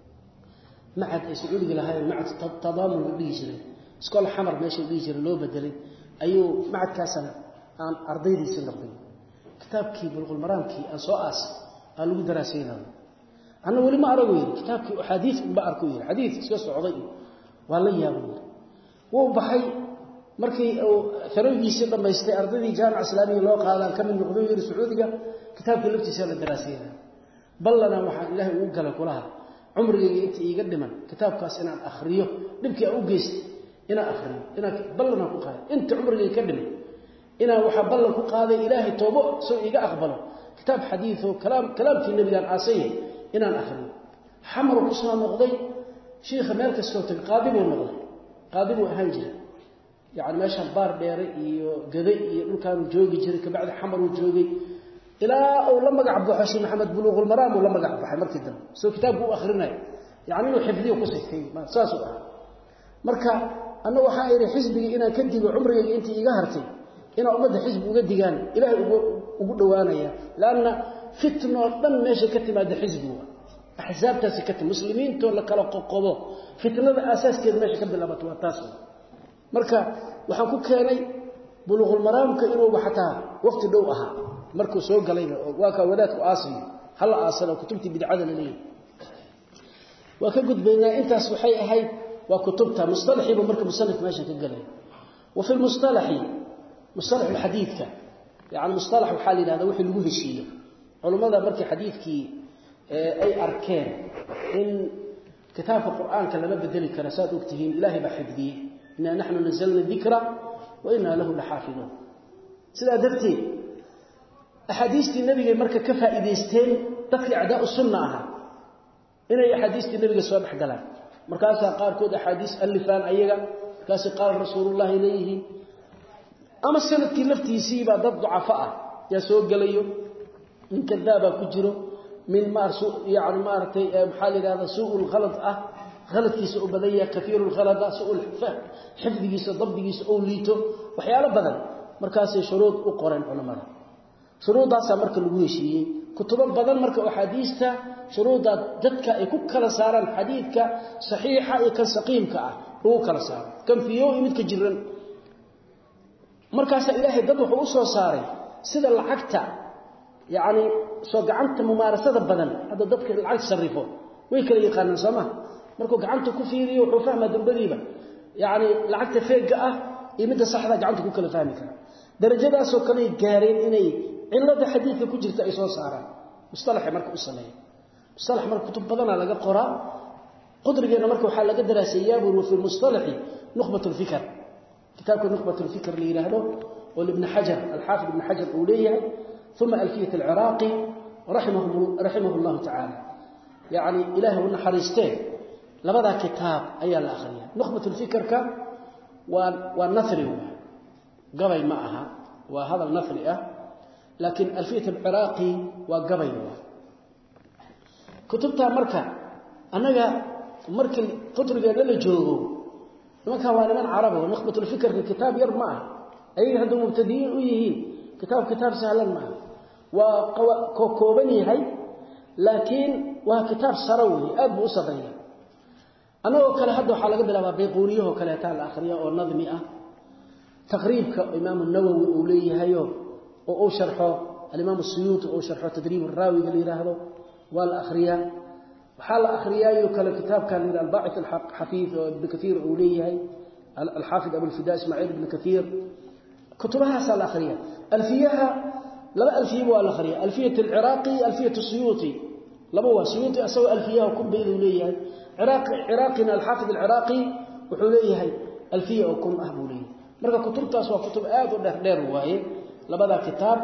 macad ay sacuudiga lahaayeen macad tadaamun dhigi jiray iskool xamar meesha dhigi jiray loo bedelay ayuu macadkaas aan ardaydiisa noqday kitaabkii bulughul maramkii aan soo aas aan lagu daraasaynaa ana wali ma arago yiri kitaabkii xadiis ba arko yiri xadiis iska socday wala yaabay wuu baxay markii uu faroogiisa dhameystay ardaydii jaamaca islaamiga loo qaadan kamid noqday yiri sacuudiga kitaabka laftiisa la daraasayna ballana waxa ilaahay uu gala kulaha umriga inta iiga dhiman kitaabkaas inaan akhriyo dibkii uu geystay inaan akhriyo inaan ballana ku qaaday inta umriga ka dhiman inaan waxa ballan ku qaaday ilaahay toobo soo iiga aqbalo kitaab xadiis oo kalaam kalaamkii nabiga aasay inaan akhriyo xamar ku soo noqday sheekh meel kastoo tag qaadib uu noqday qaadib uu ahaan jiray yaani meesha baar dheer iyo gaday iyo dhulkaan joogi jiray ka bacdi xamar uu joogay ilaa uu la magac baxay maxamed bulughul maram uu la magac baxay markii dambe soo kitaabku uu akhrinay yaani inuu xifdiyo ku sitay ma saas ah marka anna waxa ay xisbiga inaan ka digo umriga intii iga hartay ina umada xisbi uga digaan ilaahay ugu ugu dhawaanaya laana fitno dhan meesha ka timaada xisbiga axsaabtaasi ka timid muslimiinto la kala qoqobo fitnada asaaskeed meesha ka bilaabato waa taas marka waxaan ku keenay bulughul maramka inuu waxataa waqti dhow aha markuu soo galay waa ka wadaadku aasay hal aasana kutubti bidcada leeyahay waa ka gudbaynaa intaas waxay ahayd waa kutubta mustalahiba marka musannif meesha ka galay wa fi mustalahi mustalah alhadithka yaani mustalah waxa la yiraahdaa wixii lagu heshiiyo culimada markii xadiidkii ay arkeen in kitaabka quraanka lama bedeli karo saad ogtihiin ilaahay ba xifdiyay inna nahnu nazzalna dhikra wa inna lahu lahafidun sida dartii ahadiistii nabiga marka ka faa'iideysteen dadkii acdaa sunnah inay ahadiistii nabiga soo dhaxgalaan markaas qaar kood ahadiis alifan ayaga kaas qaal rasuulullaahi ilayhi ama sanadkii laftiisii ba dad ducafa ah ya soo galayo in kadaaba ku jiro من مارسو يعني مارتي محل هذا سوء الغلط اه غلط كيس او بديا كثير الغلط سوء الفهم حفظيس ضبطيس او ليتو وحياله بدل markaas shuruud u qoran culimada shuruudaas marka lagu heshiiyay kutubo badan marka ahadiista shuruuda dadka ay ku kala saaraan xadiidka saxiixa iyo kan saqiimka ah uu kala saaro kan fiyo mid ka jiran markaas ilaahay dad wuxuu soo saaray sida lacagta يعني soo gacanta mumaarasada badan hada dadka lacag sarifo way kala yaqaanaan sama markuu gacanta ku fiiriyo wuxuu fahmaa dambadiiba يعني lacagta feega ah iyo mid saxda gacanta ku kala fahmi kara darajadaas oo kale gaareen inay cilada xadiidka ku jirta ay soo saaraan mustalax marka u sameeyay mustalax marka kutub badan laga qoraa qadrigeena marka waxa laga daraasayaa buu fi mustalahi nukhbatul fikr kitaabka nukhbatul fikr li yiraahdo والابن حجر الحافظ ابن حجر أوليه ثم ألفية العراقي رحمه, رحمه الله تعالى يعني إله ونحرسته لبدا كتاب أي الآخرية نخبة الفكر كان والنثر قبي معها وهذا النثر أه لكن ألفية العراقي وقبي كتبتها مركة أنا مركة فترة اللي جوه لما كان وانا من عربه ونخبة الفكر في الكتاب يرمى أي هذا مبتدئين ويهين كتاب كتاب سهلا معه وكوبني هاي لكن وكتاب سروي أب وصدري أنا وكلا حد حلقة بلا بيقونيه وكلا تعالى الآخرية والنظمي أه تقريب كإمام النووي أوليه هايو أو شرحه الإمام السيوطي أو شرحه تدريب الراوي قال لي هذا والآخرية وحال أخرياء وكلا كتاب كان من الباعث الحق حفيظ ابن كثير أوليه هاي الحافظ أبو الفداء إسماعيل بن كثير كتبها سال الآخرية ألفيها لا ألفية ولا الآخرية ألفية العراقي ألفية السيوطي لما هو سيوطي أسوي ألفية وكم بين أوليه هاي عراقي عراقنا الحافظ العراقي وحوليه هاي ألفية وكم أهبوليه مرة كتبتها سوى كتب آد ودهدير رواية لبدا كتاب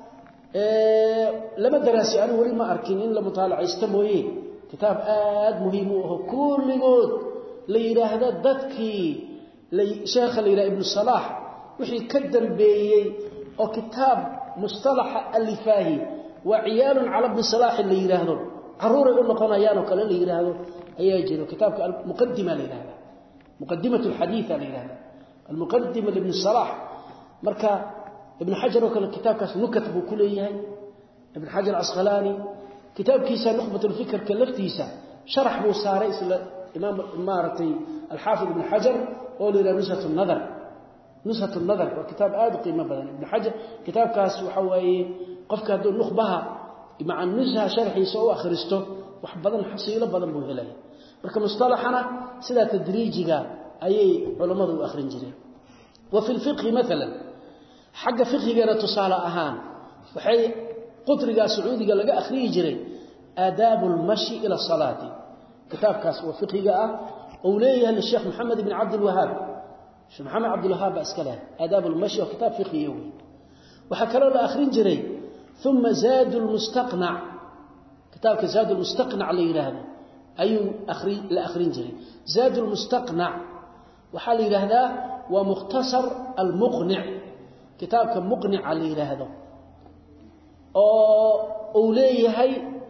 إيه لما دراسي أنا ولي ما أركين إن لما طالع يستمويه كتاب آد مهم وهو كل جود ليرى هذا دتكي لي شيخ ليرى ابن الصلاح وحي كدن بي أو كتاب مصطلح الفاهي وعيال على ابن الصلاح اللي يرى هذا عرورة يقول لك أنا يانو كلا اللي يرى هذا أيجي كتاب مقدمة ليرى هذا مقدمة الحديثة ليرى هذا المقدمة لابن الصلاح مركا ابن حجر وكلا كتاب كاس نكتب كليه ابن حجر العسقلاني كتاب كيسا نخبة الفكر كلفتيسا شرح بوساري إمام إمارتي الحافظ ابن حجر قول إلى نزهة النظر نزهة النظر وكتاب آد قيمة بدن ابن حجر كتاب كاس وحوي قفك هدو نخبها مع النزهة شرحي سوى أخرسته وحبضن حصيلة بدن بوهلاي لكن مصطلحنا سيدا تدريجي أي علماء وآخرين جري وفي الفقه مثلا حق فقه غير تصالى أهان وحي قطرقا سعودي قال لك أخري جري آداب المشي إلى الصلاة كتاب كاس وفقه أوليه للشيخ محمد بن عبد الوهاب الشيخ محمد عبد الوهاب أسكله آداب المشي وكتاب فقه يومي وحكى له لآخرين جري ثم زاد المستقنع كتاب زاد المستقنع لي هذا أي أخري لآخرين جري زاد المستقنع وحال هذا ومختصر المقنع كتاب كان مقنع على هذا أوليه هاي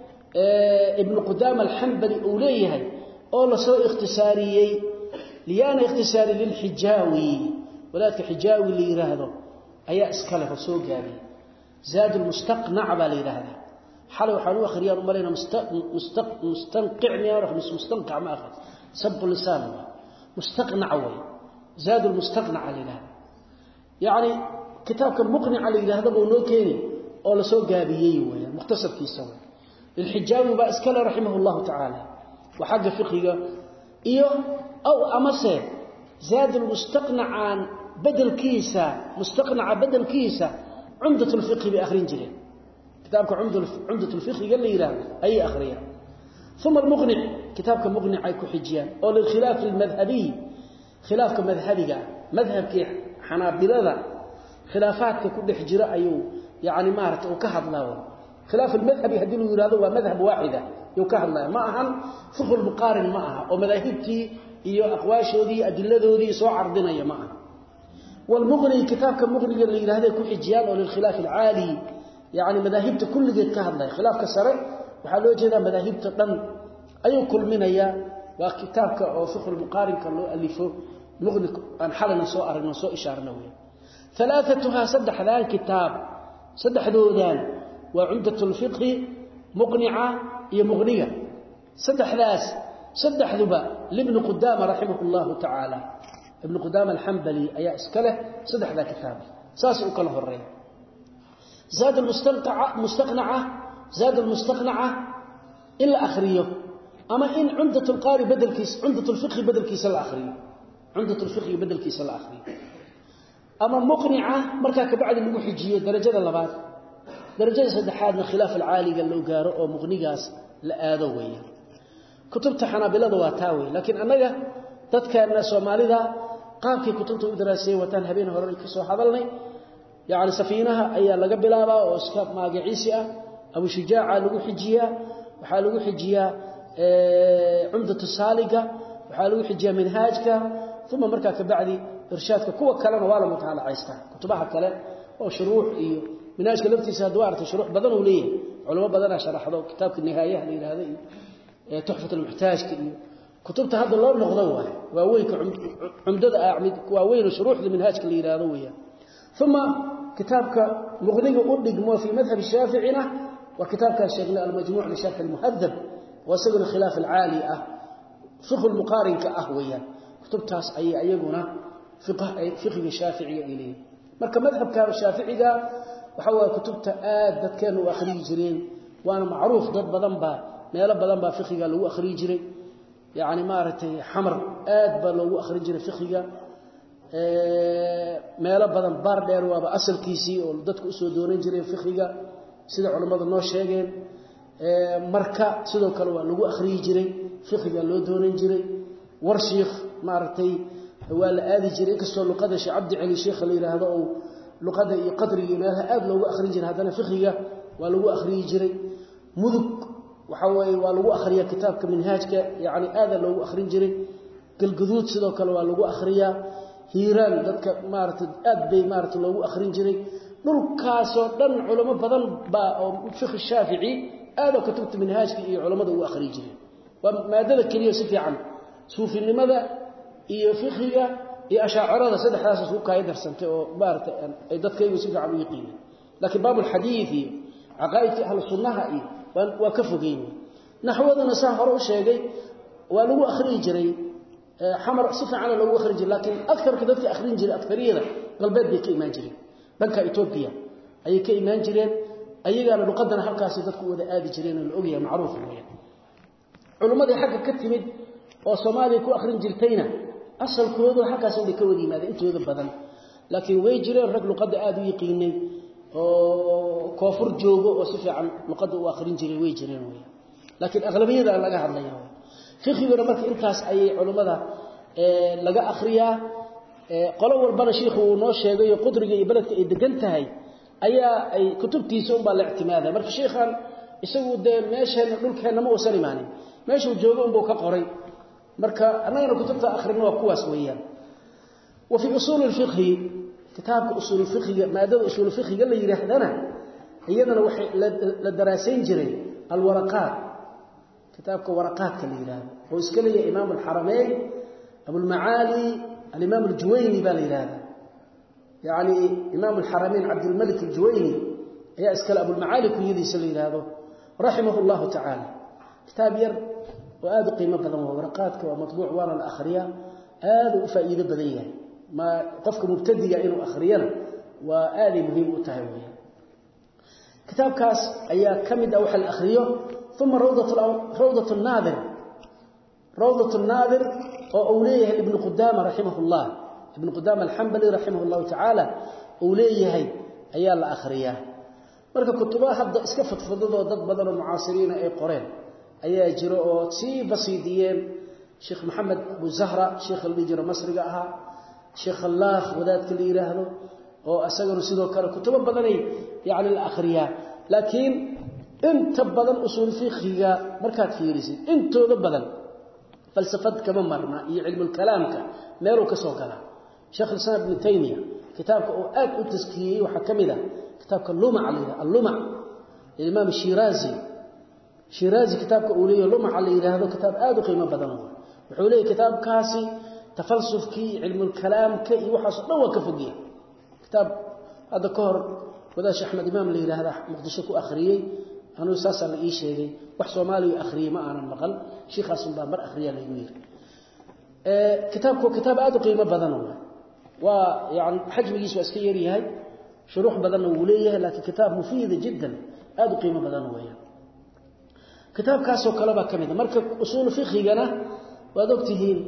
ابن قدامة الحنبلي أوليه هاي أولا سوء اختصاريي ليانا اختصاري للحجاوي ولكن حجاوي اللي هذا أي أسكاله سوء قابي زاد المستقنع بالي هذا حلو حلو أخريان أمالينا مستق مستق مستنقعني يا رخ مستنقع ما أخذ سب اللسان مستقنع أول زاد المستقنع علينا يعني كتاب كان مقنع على هذا بونو كيني او لا سو غابيي ويا مختصر في سو الحجاوي باسكله رحمه الله تعالى وحق فقهه ايو او امسه زاد المستقنع عن بدل كيسه مستقنع بدل كيسه عمدة الفقه باخرين جري كتابك عمدة عمدة الفقه قال لي لا اي اخريه ثم المقنع كتابك مقنع اي كحجيان او للخلاف المذهبي خلافك مذهبي مذهبك حنابلة خلافاتك كل حجرة أيو يعني مارت وكهض الله خلاف المذهب يهدلوا يرادوا ومذهب واحدة يوكهض الله معها فقه المقارن معها ومذاهبتي إيو أقواشو دي أدلة دي سوى عرضنا يا معها والمغني كتاب كمغني اللي هذا يكون حجيان وللخلاف العالي يعني مذاهبته كل دي كهض الله خلاف كسر وحلو جدا مذاهبته دم أيو كل من يا وكتابك أو فقه المقارن كان له ألفه مغني أن حالنا سوء أرنا سوء إشارنا ويا ثلاثتها سدح ذا الكتاب سدح ذودان وعمدة الفقه مقنعة هي مغنية سدح ذاس سدح ذبا لابن قدامة رحمه الله تعالى ابن قدامة الحنبلي أي أسكله سدح ذا كتاب ساسئك له الرئي زاد المستقنعة مستقنعة زاد المستقنعة إلا أخريه أما إن عمدة القاري بدل كيس عمدة الفقه بدل كيس الآخرين عمدة الفقه بدل كيس الآخرين أما مقنعة مركاك بعد اللي محجية درجة اللبات درجة سدحادنا خلاف العالي قال له قارئ أو مغنيقاس لآذوية كتبت حنابلة واتاوي لكن أنا تذكر الناس ومالذا قابك كتبت دراسية وتنهبين هرالك سوى حضلني يعني سفينها أي لقى بلابا واسكاب ماقعيسي أبو شجاعة لقو حجية وحالقو حجية عمدة السالقة وحالقو حجية منهاجك ثم مركا كبعدي إرشادك كوة كلام والا متعالى عيستا كتبها كلام وشروح إيه منهاجك لفتيسها دوارة شروح بدنوا ليه علماء بدنا شرح هذا كتابك النهاية هذه تحفة المحتاج كتبت هذا الله نغضوه واويك عمدد اعمد واوين شروح المنهاج اللي يراويه ثم كتابك مغني ودغمو في مذهب الشافعي وكتابك شيخنا المجموع لشرح المهذب وسجن خلاف العالي فقه المقارن كاهويا كتبتاس اي ايغنا فقه فقه الشافعي اليه marka madhabka shaaficiga waxa waa kutubta aad dadkeen u akhri jireen waana macruuf dad badan ba meelo badan ba fiqiga lagu akhri jiray يعني مارتي حمر آد بلو أخرج جري فقهية ميلا بدن بار دير وابا أصل كيسي وددك أسو دورين جري فقهية سيدا علماء النوش شاقين مركا سيدا كالوا لو أخرج جري فقهية لو دورين جري ورشيخ مارتي ولا آدي جري كسو لقادة شي عبد علي شيخ اللي هذا أو لقادة يقدري مالها آد لو أخرج جري هذا فقهية ولو أخرج جري مذك وحوي ولو أخريا كتابك منهاجك يعني هذا لو أخرين جري كل جذود سيدو كلا ولو أخريا هيران ذاتك مارت أدبي مارت لو أخرين جري نور كاسو دن علماء بدل با فقه الشافعي هذا كتبت منهاجك إيه علماء لو أخرين جري وما ذلك كليه سفي عنه صوفي لماذا إيه فقهية إيه أشاعرة سيدة حاسس وكا يدرسن مارت ذاتك إيه سفي عنه يقين لكن باب الحديث عقائد أهل السنة إيه وكفقين نحوذنا ساهر وشيغي ولو أخرين جري حمر صفة على لو أخرين جري لكن أكثر كذلك أخرين جري أكثرية قلبات بي كإيمان جري بنك إيطوبيا أي كإيمان جري أي قالوا لقدنا حقا سيدتك وذا آدي جرين الأغية معروفة علماء دي حقا كتمد وصومالي كو أخرين جرتين أصل كوذو حقا سيدي كوذي ماذا انتو يذب بدن لكن وي جرين رجل قد آدي يقيني كوفر جوجو وصفي عن لقد واخرين جري وي جرين وي لكن اغلبيه laga hadlayo fiqhiga marka intaas ay culimada ee laga akhriya ee qolo walbana sheekhu noo sheegay qudriga iyo baladka ay degan tahay ayaa ay kutubtiisa u baa la ictimaada marka sheekhan isagu de meeshan dhulkeena ma wasan imaanin meeshu joogo uu ka qoray marka anagana kutubta akhrina waa kuwaas weeyaan wa fi usul al-fiqh كتاب أصول الفقه مادة أصول الفقه اللي يرهدنا أيضا وحي للدراسين جري الورقات كتابك ورقات اللي يرهد هو إسكالي إمام الحرمين أبو المعالي الإمام الجويني باليرهد يعني إمام الحرمين عبد الملك الجويني هي إسكال أبو المعالي كيدي سلي هذا رحمه الله تعالى كتاب ير وآذ قيمة بذنه ورقاتك ومطبوع وانا الأخرية آذ فائدة بذيه ما قفك مبتدئ إنه أخرينا وآلي مهم أتهوية كتاب كاس أيها كمد أوحى الأخرية ثم روضة, روضة الناظر روضة الناظر وأوليه ابن قدامة رحمه الله ابن قدامة الحنبلي رحمه الله تعالى أوليه أيها الأخرية مركا كتبها حد اسكفت فضده ضد بدل المعاصرين أي قرين أيها جراء سي بسيطيين شيخ محمد أبو زهرة شيخ اللي جرى مصر قاها شيخ الله وذات اللي يراهنوا oo asagana sidoo kale kutubo badan yaani al-akhriya laakiin inta badan usul fiqhiga markaad fiirisid intooda badan falsafad kama marna iyo cilmu kalaamka meel uu ka soo gala sheekh al-islam ibn taymiya kitaabka oo aad u taskiyay waxa kamida kitaabka luma alayha al-luma imam shirazi shirazi kitaabka uu leeyahay luma alayha hada kitaab aad u qiimo badan wuxuu leeyahay kitaabkaasi tafalsufki cilmu kalaamka iyo waxa soo dhaw ka fogiya كتاب هذا كهر وداش أحمد إمام اللي هذا مقدشك أخريه أنا أساسا لإيه شيء وحصو مالي أخريه ما أنا المقل شيخ أصلا بامر أخريه ليوير أه كتابك كتاب آدو قيمة بدنه ويعني حجم يسوى اسكيري هاي شروح بدنه وليه لكن كتاب مفيد جدا آدو قيمة بدنه يعني. كتاب كاسو كلابا كميدا مركب أصول فقهي جنا ودكتهين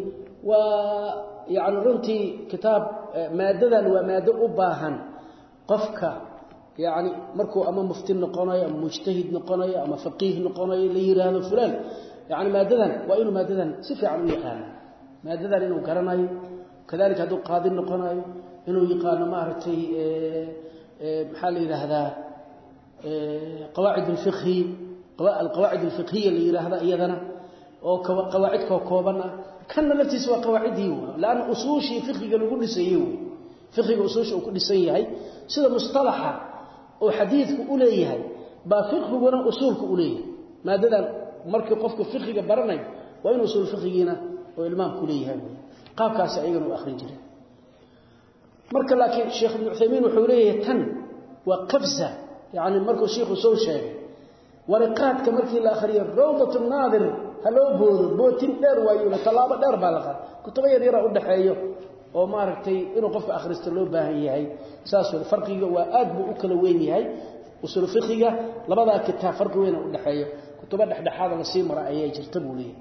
ويعني رنتي كتاب مادة ومادة أباهن قفك يعني مركو أما مفتن نقناي أما مجتهد نقناي أما فقيه نقناي ليرى هذا فلان يعني مادة وإنه مادة سفي عن يقان مادة إنه قرناي كذلك هذا قاضي نقناي إنه يقان مارتي محل إلى هذا قواعد الفقه القواعد الفقهية اللي إلى هذا أيضا أو قواعد كوكوبنا كان نفسي سوى قواعده لأن أصول شيء فقه قالوا كل سيئه فقه أصول شيء كل سيئه سيدا مصطلحة وحديث أوليه بفقه ولا أصول أوليه ما دل مركي قفك فقه برنا وين أصول فقهنا وإلمام كليه قاب كاس أيضا وآخر جري مركي لكن الشيخ ابن عثيمين وحوليه تن وقفزة يعني مركي الشيخ وسوي شيء ورقات كمركي الآخرين روضة الناظر هلو بود بوتين دير وايو طلابه دير بالغا كتب ير يرا u dhaxeeyo oo maaragtay inuu qofka akhristo loo baahan yahay saas oo farqiga waa aad buu u kala weyn yahay usul fiqiga labada kitaab farqi weyn u dhaxeeyo kutuba dhaxdhaxaad la sii mara ayay jirta buu leeyahay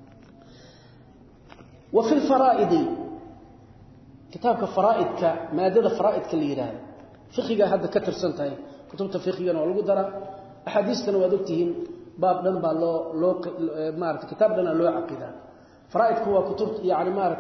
wa fil faraa'id kitaabka faraa'idka maadada faraa'idka la yiraahdo fiqiga hadda ka tirsan tahay kutubta fiqiga oo lagu dara ahadiistana waa dogtihiin باب دن با لو لو مارت كتاب دنا لو عقيده فرائد كوا كتب يعني مارت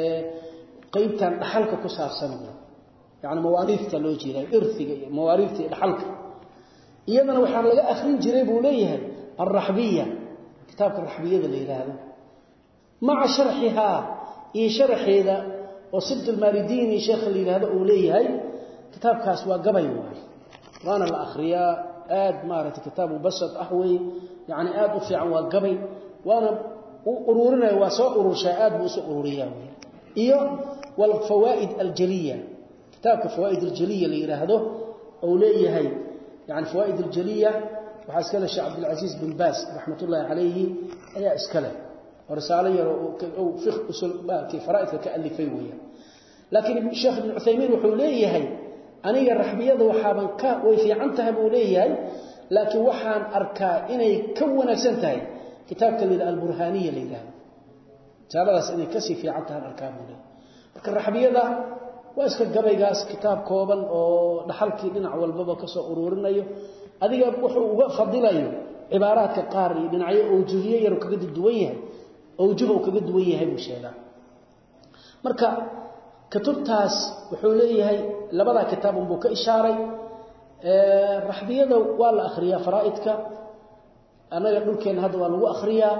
قيبتان دخلك ku saabsan يعني مواريث لو jiray irsiga مواريث دخلك iyadana waxa laga akhrin jiray buu leeyahay الرحبيه كتاب الرحبيه اللي يراهdo مع شرحها اي شرحيدا وسد الماردين شيخ اللي يراهdo uu leeyahay كتابkaas waa gabay waana la akhriyaa آد مارت كتاب مبسط أحوي يعني آد أفعا وقبي وأنا أرورنا واسوء أرورشاءات بوسوء أروريا إيه والفوائد الجلية كتاب فوائد الجلية اللي يراهده أوليه هاي يعني فوائد الجلية وحاسكال الشيخ عبد العزيز بن باز رحمة الله عليه أي إسكاله ورسالية أو فقه أصول كيف فرائد كألفيوية لكن الشيخ ابن عثيمين وحوليه هاي أنا الرحبية وحابن كا وفي عنتها بوليه لكن وحان أركا إني كون سنتهي كتاب كليل البرهانية لله جابلس إني كسي في عنتها أركا بوليه لكن الرحبية ده واسك الجبي جاس كتاب كوبن أو دحلك دينع والبابا كسو أرورنا يو هذه وحو فضيلة يو عبارات كقاري دينعية أوجهية يرو كجد الدوية أوجه وكجد الدوية هاي مشيلة مركا كتبتاس وحوليه لبدا كتاب بو كاشاري ee raxbiyada waa la akhriyaa faraa'idka anaga dhulkeen hadda waa lagu akhriyaa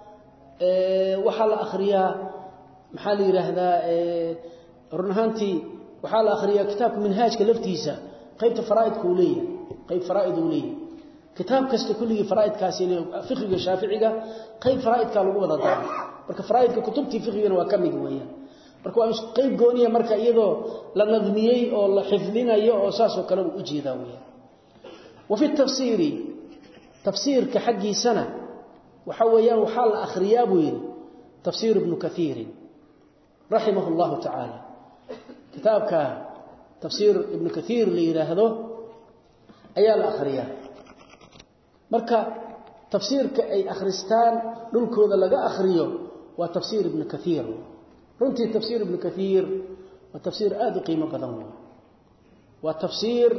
ee waxa la akhriyaa maxaa la yiraahdaa ee runaantii waxa la akhriyaa kitaabka manhajka laftiisa qaybta faraa'idka uu leeyahay qayb faraa'id uu leeyahay kitaab kasta kulliga faraa'idkaasi leeyahay fiqiga shaafiiciga qayb faraa'idka lagu wada daray marka faraa'idka kutubtii fiqigana waa kamid weeyaan marka waa qayb gooniya marka iyadoo la nadmiyay oo la xifdinayo oo saas oo kale u jeedaa weeyaan وفي التفسير تفسير كحقي سنة وحويان وحال أخريابه تفسير ابن كثير رحمه الله تعالى كتابك تفسير ابن كثير اللي يراهده أيال أخرياب مركا تفسير كأي أخرستان نلكو ذا لقى أخريو وتفسير ابن كثير رنتي تفسير ابن كثير وتفسير آد قيمة بذنه وتفسير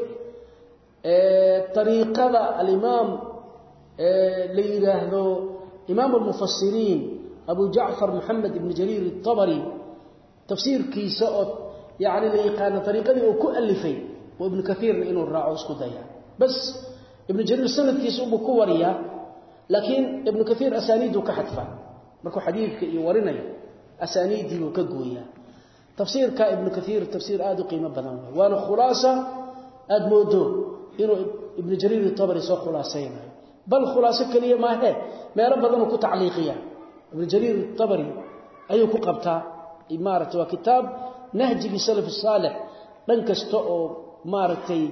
طريقة الإمام ليراهدو إمام المفسرين أبو جعفر محمد بن جرير الطبري تفسير كيساء يعني اللي كان طريقة وكؤلفين وابن كثير إنه الراعو اسكدايا بس ابن جرير سند كيساء بكوريا لكن ابن كثير أسانيده كحدفة مركو حديث يورينا أسانيدي وكقويا تفسير كابن كثير تفسير آد قيمة بذنه وانا خلاصة آد مودو إنه ابن جرير الطبري سوى خلاصين بل خلاصة كلية ما هي ما يربى ذنه كتعليقيا ابن جرير الطبري أيه كقبتا إمارة وكتاب نهج بسلف الصالح لنكستو مارتي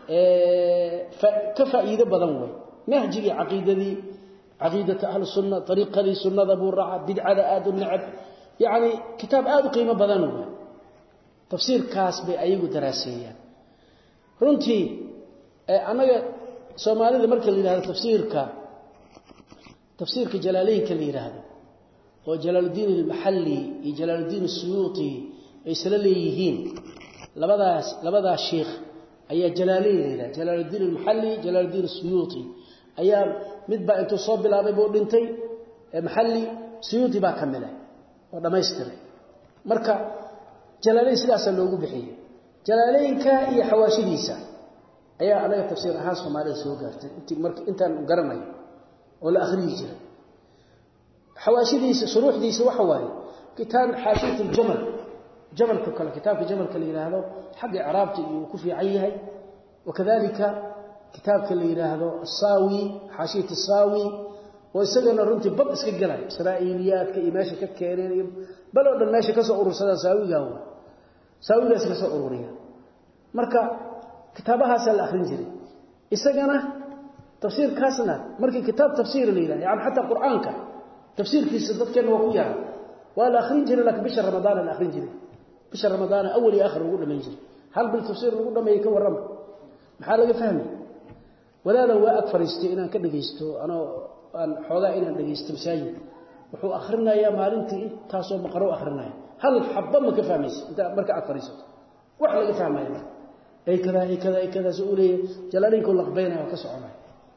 اه كفائدة بذنه نهج عقيدة دي عقيدة أهل السنة طريقة دي سنة ذبو الرعب بدعة آد النعب يعني كتاب آد قيمة بذنه تفسير كاس بأيه دراسية رنتي أنا سومالي مركز اللي هذا تفسيرك تفسيرك جلالين كلي هذا وجلال الدين المحلي جلال الدين السيوطي يسلليهين لبدا لبدا الشيخ أي جلالين هذا جلال الدين المحلي جلال الدين السيوطي أيام مدبع أنت صوب بالعربي بودنتي محلي سيوطي با كمله وده ما يستر مركز جلالين سلاسل لوجو بحيه جلالين كا هي حواشي ديسا ayaa anaga tafsiir ahaan Soomaalida soo gaartay intii markii intaan garanay oo la akhriyo jiray xawaashidiisa shuruuxdiisa waxa waaye kitaab xaashiyat al-jamal jamalka kala kitaabka jamalka la yiraahdo xagga i'raabta iyo ku fiican yahay wakadalika kitaabka la yiraahdo as-sawi xaashiyat as-sawi oo isagana runtii bad iska galay israa'iliyaadka iyo meesha ka keeneen bal oo dhan meesha ka soo urursada saawiga waa saawigaas ka soo ururiya marka kitaabahaas la akhrin jiray isagana tafsiir kaasna markii kitaab tafsiir la yiraahdo yani hatta quraanka tafsiirkiisa dadkeena waa ku yahay waa la akhrin jiray laakiin bisha ramadaan la akhrin jiray bisha ramadaan awal iyo aakhir ugu dhameyn jiray hal bil tafsiir ugu dhameeyay ka warram maxaa laga fahmay walaalo waa ag fariistay inaan ka dhageysto ana aan xoogaa inaan dhageysto masaajid wuxuu akhrinayaa maalintii taasoo maqaro akhrinaya hal xabba ma ka fahmaysid inta marka aad fariisato wax laga fahmayo ay kada ay kada ay kada su'ulay jalaalinku laqbeynaa ka soconay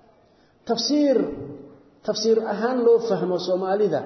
tafsiir tafsiir ahaan loo fahmo Soomaalida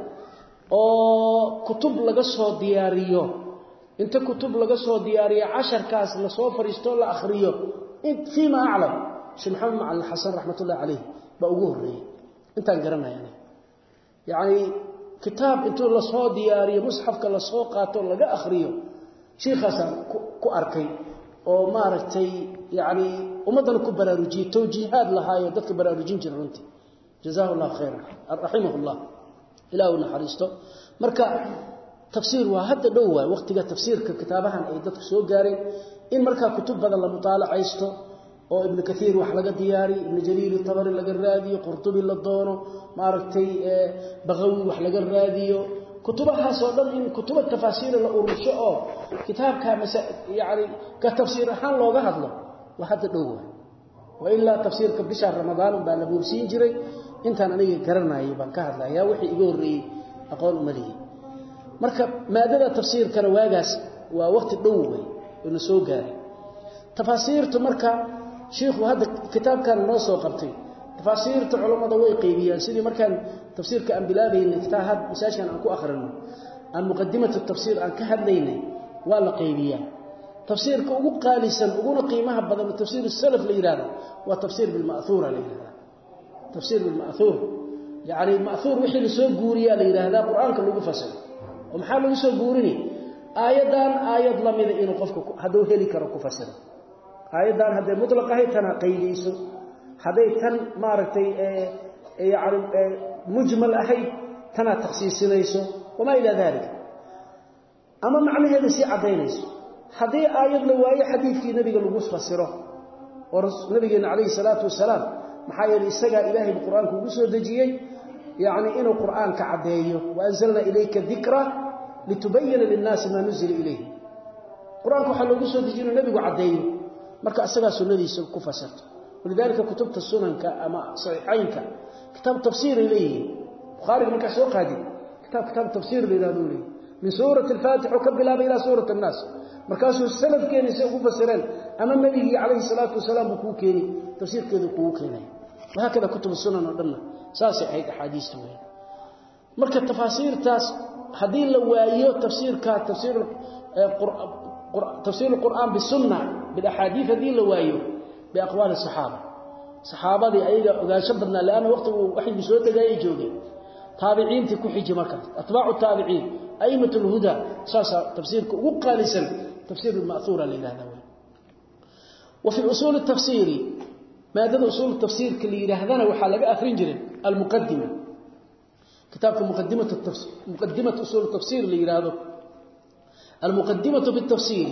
oo kutub laga soo diyaariyo inta kutub laga soo diyaariyo casharkaas la soo fariisto la akhriyo in fiima a'lam Sheikh Muhammad al-Hasan rahmatullah alayhi ba ugu horeeyay intaan garanayna yaani kitaab intuu la soo diyaariyo mushafka la soo qaato laga akhriyo sheekhasan ku arkay oo maaragtay yaani umadan ku baraarujiyay tawjiihad lahaayo dadka baraarujin jiray runtii jazaahullahu khayran rahimahullah ilaahu naxariisto marka tafsiir waa hadda dhow waa waqtiga tafsiirka kitaabahan ay dadku soo gaareen in marka kutub badan la mutaalacaysto oo ibn kathir wax laga diyaari ibn jaliil tabari laga raadiyo qurtubi la doono maaragtay bagawi wax laga raadiyo kutubahaas oo dhan in kutuba tafasiir la urursho oo kitaabka yaani ka tafsiir ahaan looga hadlo waa hadda dhow waa illa tafsiirka bisha ramadaan baa la buursiin jiray intaan aniga garanayay baan ka hadlayaa wixii iga horeeyay aqoon umalihi marka maadada tafsiirkana waagaas waa waqti dhow way inuu soo gaaray tafasiirtu marka sheekhu hada kitaabkan noo soo qabtay tafasiirta culimada way qeybiyaan sidii markaan tafsiirka aan bilaabayna kitaab masaashan aan ku akhrino aan muqaddimatu tafsiir aan ka hadlaynay waa la qeybiyaa tafsiirka ugu qaalisan ugu qiimaha badan tafsiir salaf la yiraahdo waa tafsiir bil ma'thura la yiraahdo tafsiir bil ma'thur yaani ma'thur wixii la soo guuriya la yiraahdo quraanka lagu fasiro oo maxaa lagu soo guurini aayadan aayad lamida inuu qofku haduu heli karo ku fasiro aayadan haday mutlaq ahay tan qaydayso haday tan maaragtay ee yaani mujmal ahay tan takhsiisinayso wama ila dalika ama macnaheedu si cadeynayso hadii aayad la waayo xadiiskii nabiga lagu fasiro oo nabigeena kaleey salaatu wasalaam maxaa yeelay isaga ilaahay quraanka ugu soo dajiyay yaani inuu quraanka cadeeyo wa anzalna ilayka dhikra litubayyana lin-nas ma nuzila ilayhi quraanka waxa lagu soo dajiyay nabigu cadeeyo marka asaga sunnadiisa ku fasirto walidaalka kutubta sunanka ama sahihaynka kitab tafsir ilayhi bukhari marka soo qaadi kitab kitab tafsir ilayhi min surah al-fatiha qabla ila surah an-nas markaasuu salafkeena si ugu fasireen ama nabiga kaleey salaatu wasalaam ku keeni tafsiirkeedu ku keenay waxa kala kutub sunan oo dhan saasi ay ahadiistu weey marka tafasiirtaas hadii la waayo tafsiirka tafsiir qur'aan tafsiir qur'aan bi sunnah bil ahadith hadii la waayo bi aqwal as-sahaba saxaabadii ayaga ogaasho badna laana waqtigu waxay soo tagay joogay taabiciintii ku xijay marka atba'u taabiciin aymatul huda saasa tafsiirka ugu qaalisan تفسير المأثورة لهذا وفي أصول التفسير ماذا أصول التفسير كلي لهذا وحلقة آخرين جرين المقدمة كتاب مقدمة التفسير مقدمة أصول التفسير لهذا المقدمة في التفسير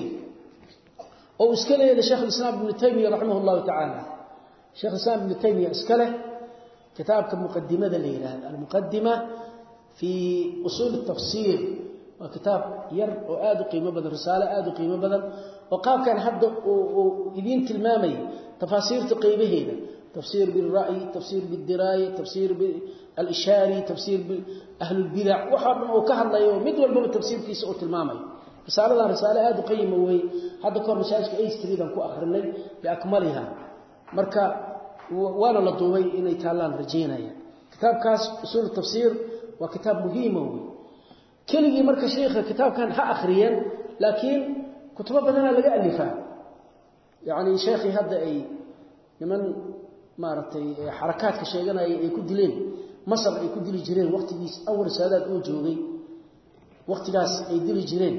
أو إسكاله لشيخ الإسلام ابن تيمية رحمه الله تعالى شيخ الإسلام ابن تيمية إسكاله كتاب مقدمة لهذا المقدمة في أصول التفسير وكتاب ير وآد قيمة بدل رسالة آد قيمة بدل وقاب كان حد ويدين تلمامي تفاسير تقيمه هنا تفسير بالرأي تفسير بالدراية تفسير بالإشاري تفسير بأهل البدع وحب وكهل الله يوم مدول باب التفسير في سؤال تلمامي رسالة رسالة آد قيمة وهي حد كور مشاهدك أي استريدا كو آخر الليل بأكملها مركا وانا لطوي إن يتعلان رجينا يعني. كتاب كاس أصول التفسير وكتاب مهم وهي كلي marka sheekha kitaabkan ha akhriyeen laakiin kutubo badan laga alifaa yaani sheekhi hadda ay niman maartay xarakaadka sheeganay ay ku dileen Masar ay ku dili jireen waqtigiis awr saadaad oo joogay waqtigaas ay dili jireen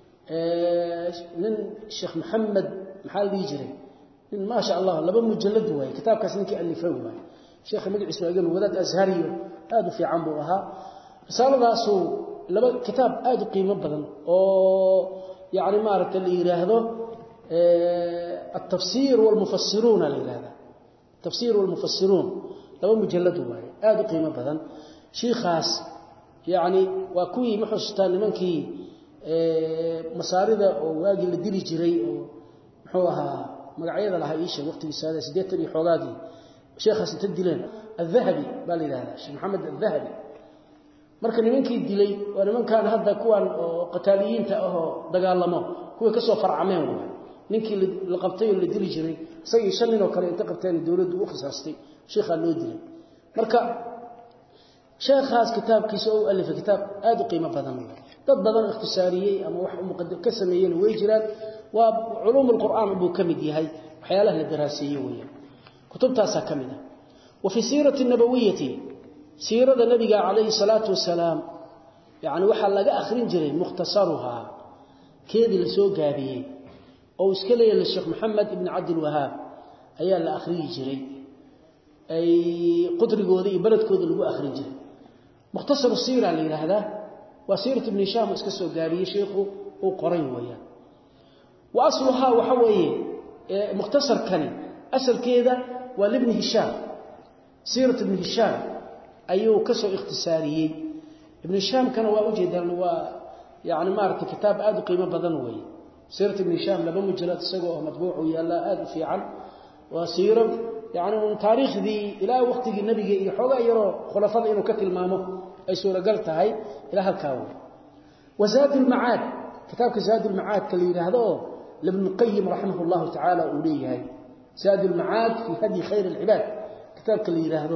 ee nin Sheikh Muhammad maxaa la jiray in ma sha Allah laba mujallad way kitaabkaas ninkii alifay way Sheikh magaciisa waa wadaad Azhariyo aad u fiican buu ahaa risaaladaas laba kitaab aad u qiimo badan oo yaani maartay la yiraahdo ee at-tafsir wal mufassiruna la yiraahdo tafsir wal mufassirun laba mujallad way aad u qiimo badan sheekhaas yaani waa kuwii muxustaan nimankii ee masaarida oo waagi la dili jiray oo muxuu ahaa magacyada laha iisha waqtigiisa sideetan iyo xogaadii sheekhaas inta dileen al-dhahabi baa la yiraahdaa sheekh maxamed al-dhahabi marka nimankii dilay waa nimankan hadda kuwan oo qataaliyiinta ah oo dagaalamo kuwa ka soo farcameen waa ninkii la qabtay oo la dili jiray isagii shan nin oo kale inta qabteen dawladdu u khasastay sheekha loo dilay marka sheekhaas kitaabkiisa oo alif kitaab aad u qiimo badan dad badan ikhtisaariyay ama wax muqaddam ka sameeyeen way jiraan waa culuumul quraan buu kamid yahay waxyaalaha la daraaseeyo weeyaan kutubtaas kamida wa fi siirati nabawiyyati siirada nabiga alayhi salatu wasalaam yaani waxa laga akhrin jiray mukhtasaruha keedi la soo gaabiyay oo iska leeyahay Sheikh Muhammad ibn Abdul Wahhab ayaa la akhriyi jiray ay qudrigooda iyo baladkooda lagu akhrin jiray mukhtasar siira la yiraahdaa wa siiratu ibn Hisham iska soo gaabiyay sheekhu oo qoray weeyaan wa asluha waxa weeye mukhtasar kani asalkeeda waa ibn Hisham siiratu ibn Hisham ayuu ka soo ikhtisaariyay ibn Hisham kana waa u jeedaan waa yaani maarta kitaab aad u qiimo badan weeye siiratu ibn Hisham laba mujallad isagoo madbuuc oo yaala aad u fiican waa siiro yaani من تاريخ ذي الى وقت النبي iyo xoga yaro khulafada inuu ka tilmaamo ay suura gal tahay ila halkaawo وزاد المعاد كتاب زاد المعاد kale yiraahdo ibn qayyim rahimahullah ta'ala uu leeyahay زاد المعاد في هدي خير العباد كتاب kale yiraahdo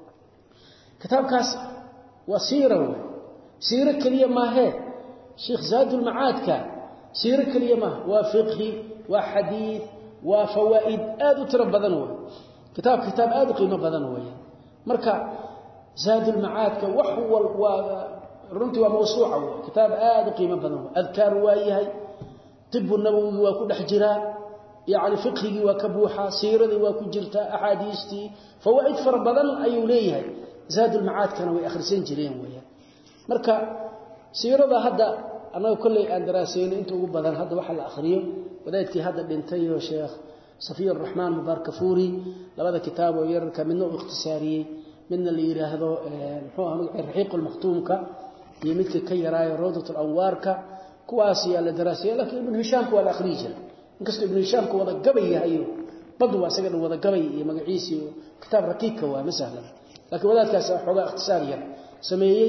كتابkaas wasiiro siiro kaliya ma aha sheekh زاد المعاد ka siiro kaliya ma waa fiqhi waa hadith waa fawaid aad u tira badan waa كتاب كتاب آد قيمة بدن ويا مركا زاد المعاد كوحول ورنتي وموسوعة كتاب آد قيمة بدن أذكار وياي طب النبوي وكل حجرة يعني فقهي وكبوحة سيرة وكجرتا أحاديثتي فوائد فر بدن أيوليها زاد المعاد كانوا آخر سنجرين ويا مركا سيرة هذا أنا كل أندراسين أنتوا بدن هذا وحل آخرين بدأت هذا بنتي يا شيخ صفي الرحمن مبارك فوري لبدا كتاب ويرك منه اختصاري من اللي يراهدو مخوها الرحيق المختوم كا يمدك كيراي روضه الانوار كا كواسي على دراسيه لكن ابن هشام ولا اخريج انكست ابن هشام ودا غبي هيو بدوا اسغا ودا غبي مغعيسي كتاب رقيق وا مثلا لكن ولادكاس خوغا اختصاريا سميي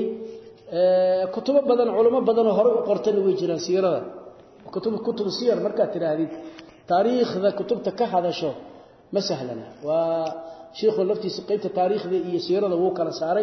كتب بدن علماء بدن هore u qortay way jiraan siirada كتب كتب سير marka tiraahid تاريخ ذا كتبت كهدشو ما سهلنا وشيخ لفتي سقيت تاريخ ذي يسيره ذا وكلا ساري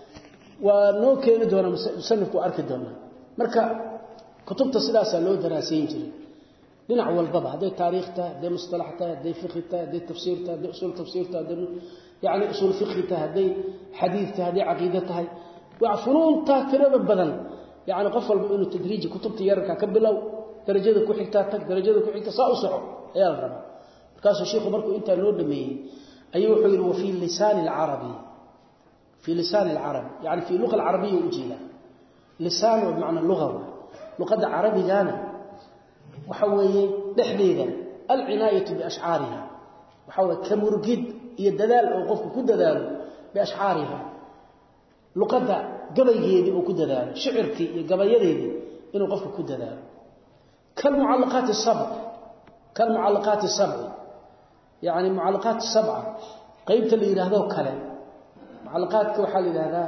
ونو كين دونا مصنفku arki doona marka kutubta sidaas loo daraasayn jiray dhinac walba haday taariikhta haday mustalaxta haday fiqhta haday tafsiirta haday usul tafsiirta haday yaani usul fiqhta haday xadiithta haday aqeedata wa funuunta tirada badan yaani qof walba inuu tadriiji kutubta yarka ka bilow درجه ku xigta tag darajada ku xigta saa u soco ayaa raba markaas sheekhu markuu inta loo dhameeyay ayuu wuxuu yiri fi lisan al-arabi fi lisan al-arab yani fi lugha al-arabiyya ujila lisan bimacna lugha luqada arabigana waxa weeye dhaxdeeda al-inayatu bi ash'ariha waxa weeye kamurgid iyo dadaal oo qofku ku dadaalo bi ash'ariha luqada gabaygeedii oo ku dadaalo shicirkii iyo gabayadeedii inuu qofku ku dadaalo كالمعلقات السبع كالمعلقات السبع يعني معلقات السبعة قيبت اللي يراهدو كلام معلقات كوحال يراهدا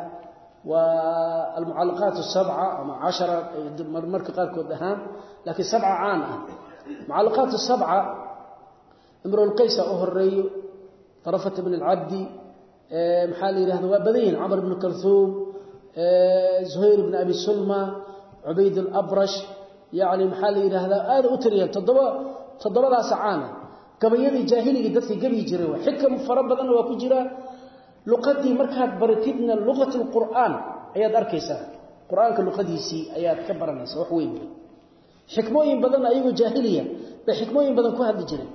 والمعلقات السبعة أما عشرة مرمرك قاركو الدهام لكن سبعة عامة معلقات السبعة امرؤ القيس أهري طرفة بن العبدي محال يراهدو وبدين عمر بن كلثوم زهير بن أبي سلمى عبيد الأبرش يعني محل هذا هذا أتريان تضبط تضبط سعانة gabayadii jaahiliga dadka gabi jiray waa xikam farabadan waa ku jira luqadii markaad baratidna luqatul quraan ayaad arkaysaa quraanka luqadiisi ayaad ka baranaysaa wax weyn xikmooyin badan ayagoo jaahiliya bay xikmooyin badan ku hadli jireen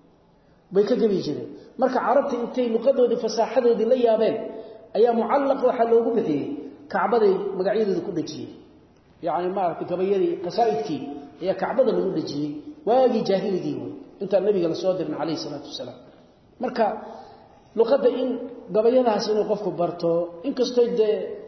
bay ka gabi jireen marka carabta intay luqadoodii fasaaxadoodii la yaabeen ayaa muallaq waxa loogu bixiyay kacbaday magacyadooda ku dhajiyay yaani ma aragtay gabayadii qasaa'idkii ayaa kacbada lagu dhajiyay waagi jaahiligii way inta nabiga la soo dirin kaleey salaatu wasalaam marka luqada in gabayadaas inuu qofku barto in kastoo de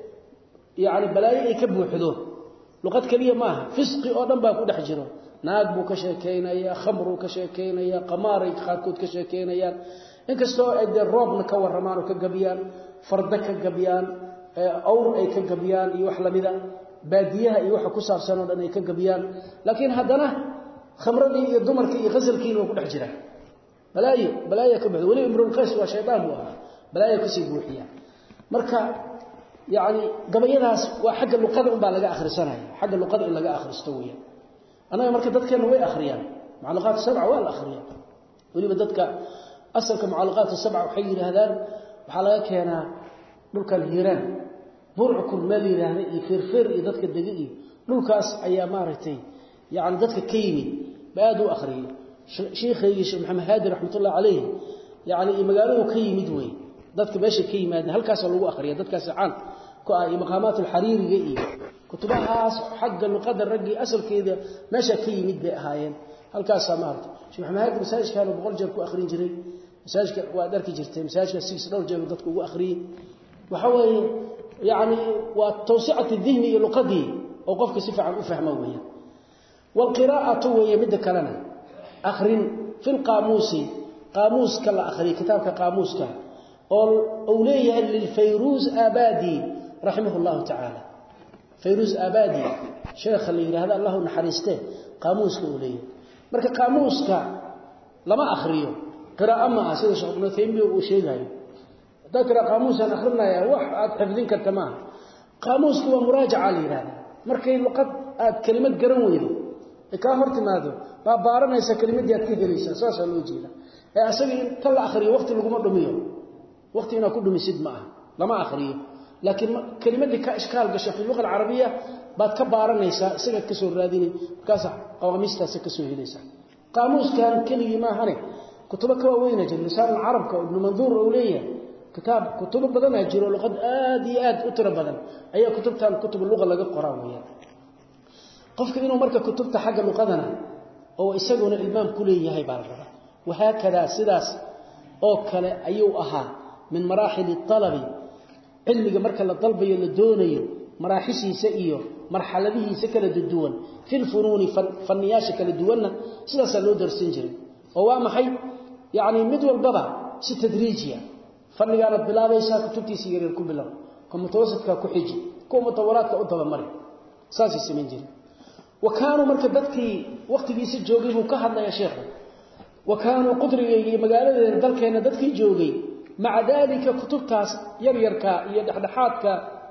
yaani balaayo ay ka buuxdo luqad kaliya ma aha fisqi oo dhan baa ku dhex jiro naag buu ka sheekeynaya khamru ka sheekeynaya qamaaray qaarkood ka sheekeynayaan in kastoo ay de roobna ka waramaan oo ka gabiyaan farda ka gabiyaan awr ay ka gabiyaan iyo wax lamida baadiyaha iyo waxa ku saabsan oo dhan ay ka gabiyaan laakiin haddana khamradii iyo dumarkii iyo qasalkii oo ku dhex jira balaayo balaayo ka baxdo wali imrul qais waa shaydaan buu ahaa balaayo ku sii buuxiya marka yaani gabayadaas waa xagga luqada un baa laga akhrisanaya xagga luqada in laga akhristo weeyaan anaga marka dadkeena way akhriyaan macluqaat sab'a waa la akhriyaa waliba dadka asalka macluqaat sab'a waxay yiraahdaan waxa laga keenaa dhulka hiiraan burcku meel yiraahday iyo firfir iyo dadka degay dhulkaas ayaa maaragtay yaani dadka ka yimid baad u akhriyay sheekhaygii sheekh maxamed haadi raxmatullaahi alayhi yaani magaaladu ka yimid way dadka meesha ka yimaad halkaas lagu akhriyo dadkaas caan ku ah maqaamaat al-haririga iyo kutubahaas xagga luqada ragii asalkeeda meesha ka yimid bay ahaayeen halkaas maartay sheekh maxamed haadi masaajidka uu boqol jeer ku akhrin jiray masaajidka waa darki jirtay masaajidka six dhowr jeer dadku ugu akhriyay waxa weeye yaani waa tawsi'atu dhihni iyo luqadii oo qofka si fiican u fahmo weeyaan wal qiraa'atu weeye mid kalena akhrin fil qaamuusi qaamuuska la akhriyo kitaabka qaamuuska oo leeyahay lil fayruz abadi rahimahullahu ta'ala fayruz abadi sheekh li yiraahdo allah naxariiste qaamuuska uu leeyahay marka qaamuuska lama akhriyo qiraa'a ma sida sheekh ibn taymiyyah uu sheegayo dadka qaamuusan akhrinaya wax aad xifdin karta ma qaamuusku waa muraajaca li yiraahdo markay luqad aad kalimad garan weydo ka hortimaado ba baaranaysa kalimadii aad ka helaysa saas loo jeeda ee asaga inta la akhriyo waqti lagu ma dhumiyo waqti ina ku dhumisid ma aha lama akhriyo laakiin kalimadii ka iskaal gasho fi luqada arabiya baad ka baaranaysa isaga ka soo raadinay kaas qawaamistaas ka soo helaysa qaamuuskan kaliya ma ahane kutuba ka weyna jir lisaan arabka ibn manzur awliya kitab kutuba badan jiro luqad aad iyo aad u tira badan ayaa kutubtan kutub luqada laga qoraa weeyaan qofka inuu marka kutubta xagga luqadana oo isaguna ilmaam ku leeyahay baa raba waxa kada sidaas oo kale ayuu ahaa min maraaxil talabi ilmiga marka la dalbayo la doonayo maraaxishiisa iyo marxaladihiisa kala duwan fil funuuni fanniyaasha kala duwanna sidaas loo darsin jiray oo waa maxay yaani mid walbaba si tadriijiya fannigaana bilaabaysa kutubtiisa yar ku bilaw kuma tawassadka ku xiji kuma tawaraadka u daba mari saasi sameyn jiray وكانوا marka dadkii waqtigiisa joogay buu ka hadlaya sheekh وكانوا qudrigay magaalada dalkeena dadkii joogay maca dalika kutubtaas yar yarka iyo dhaxdhaxaadka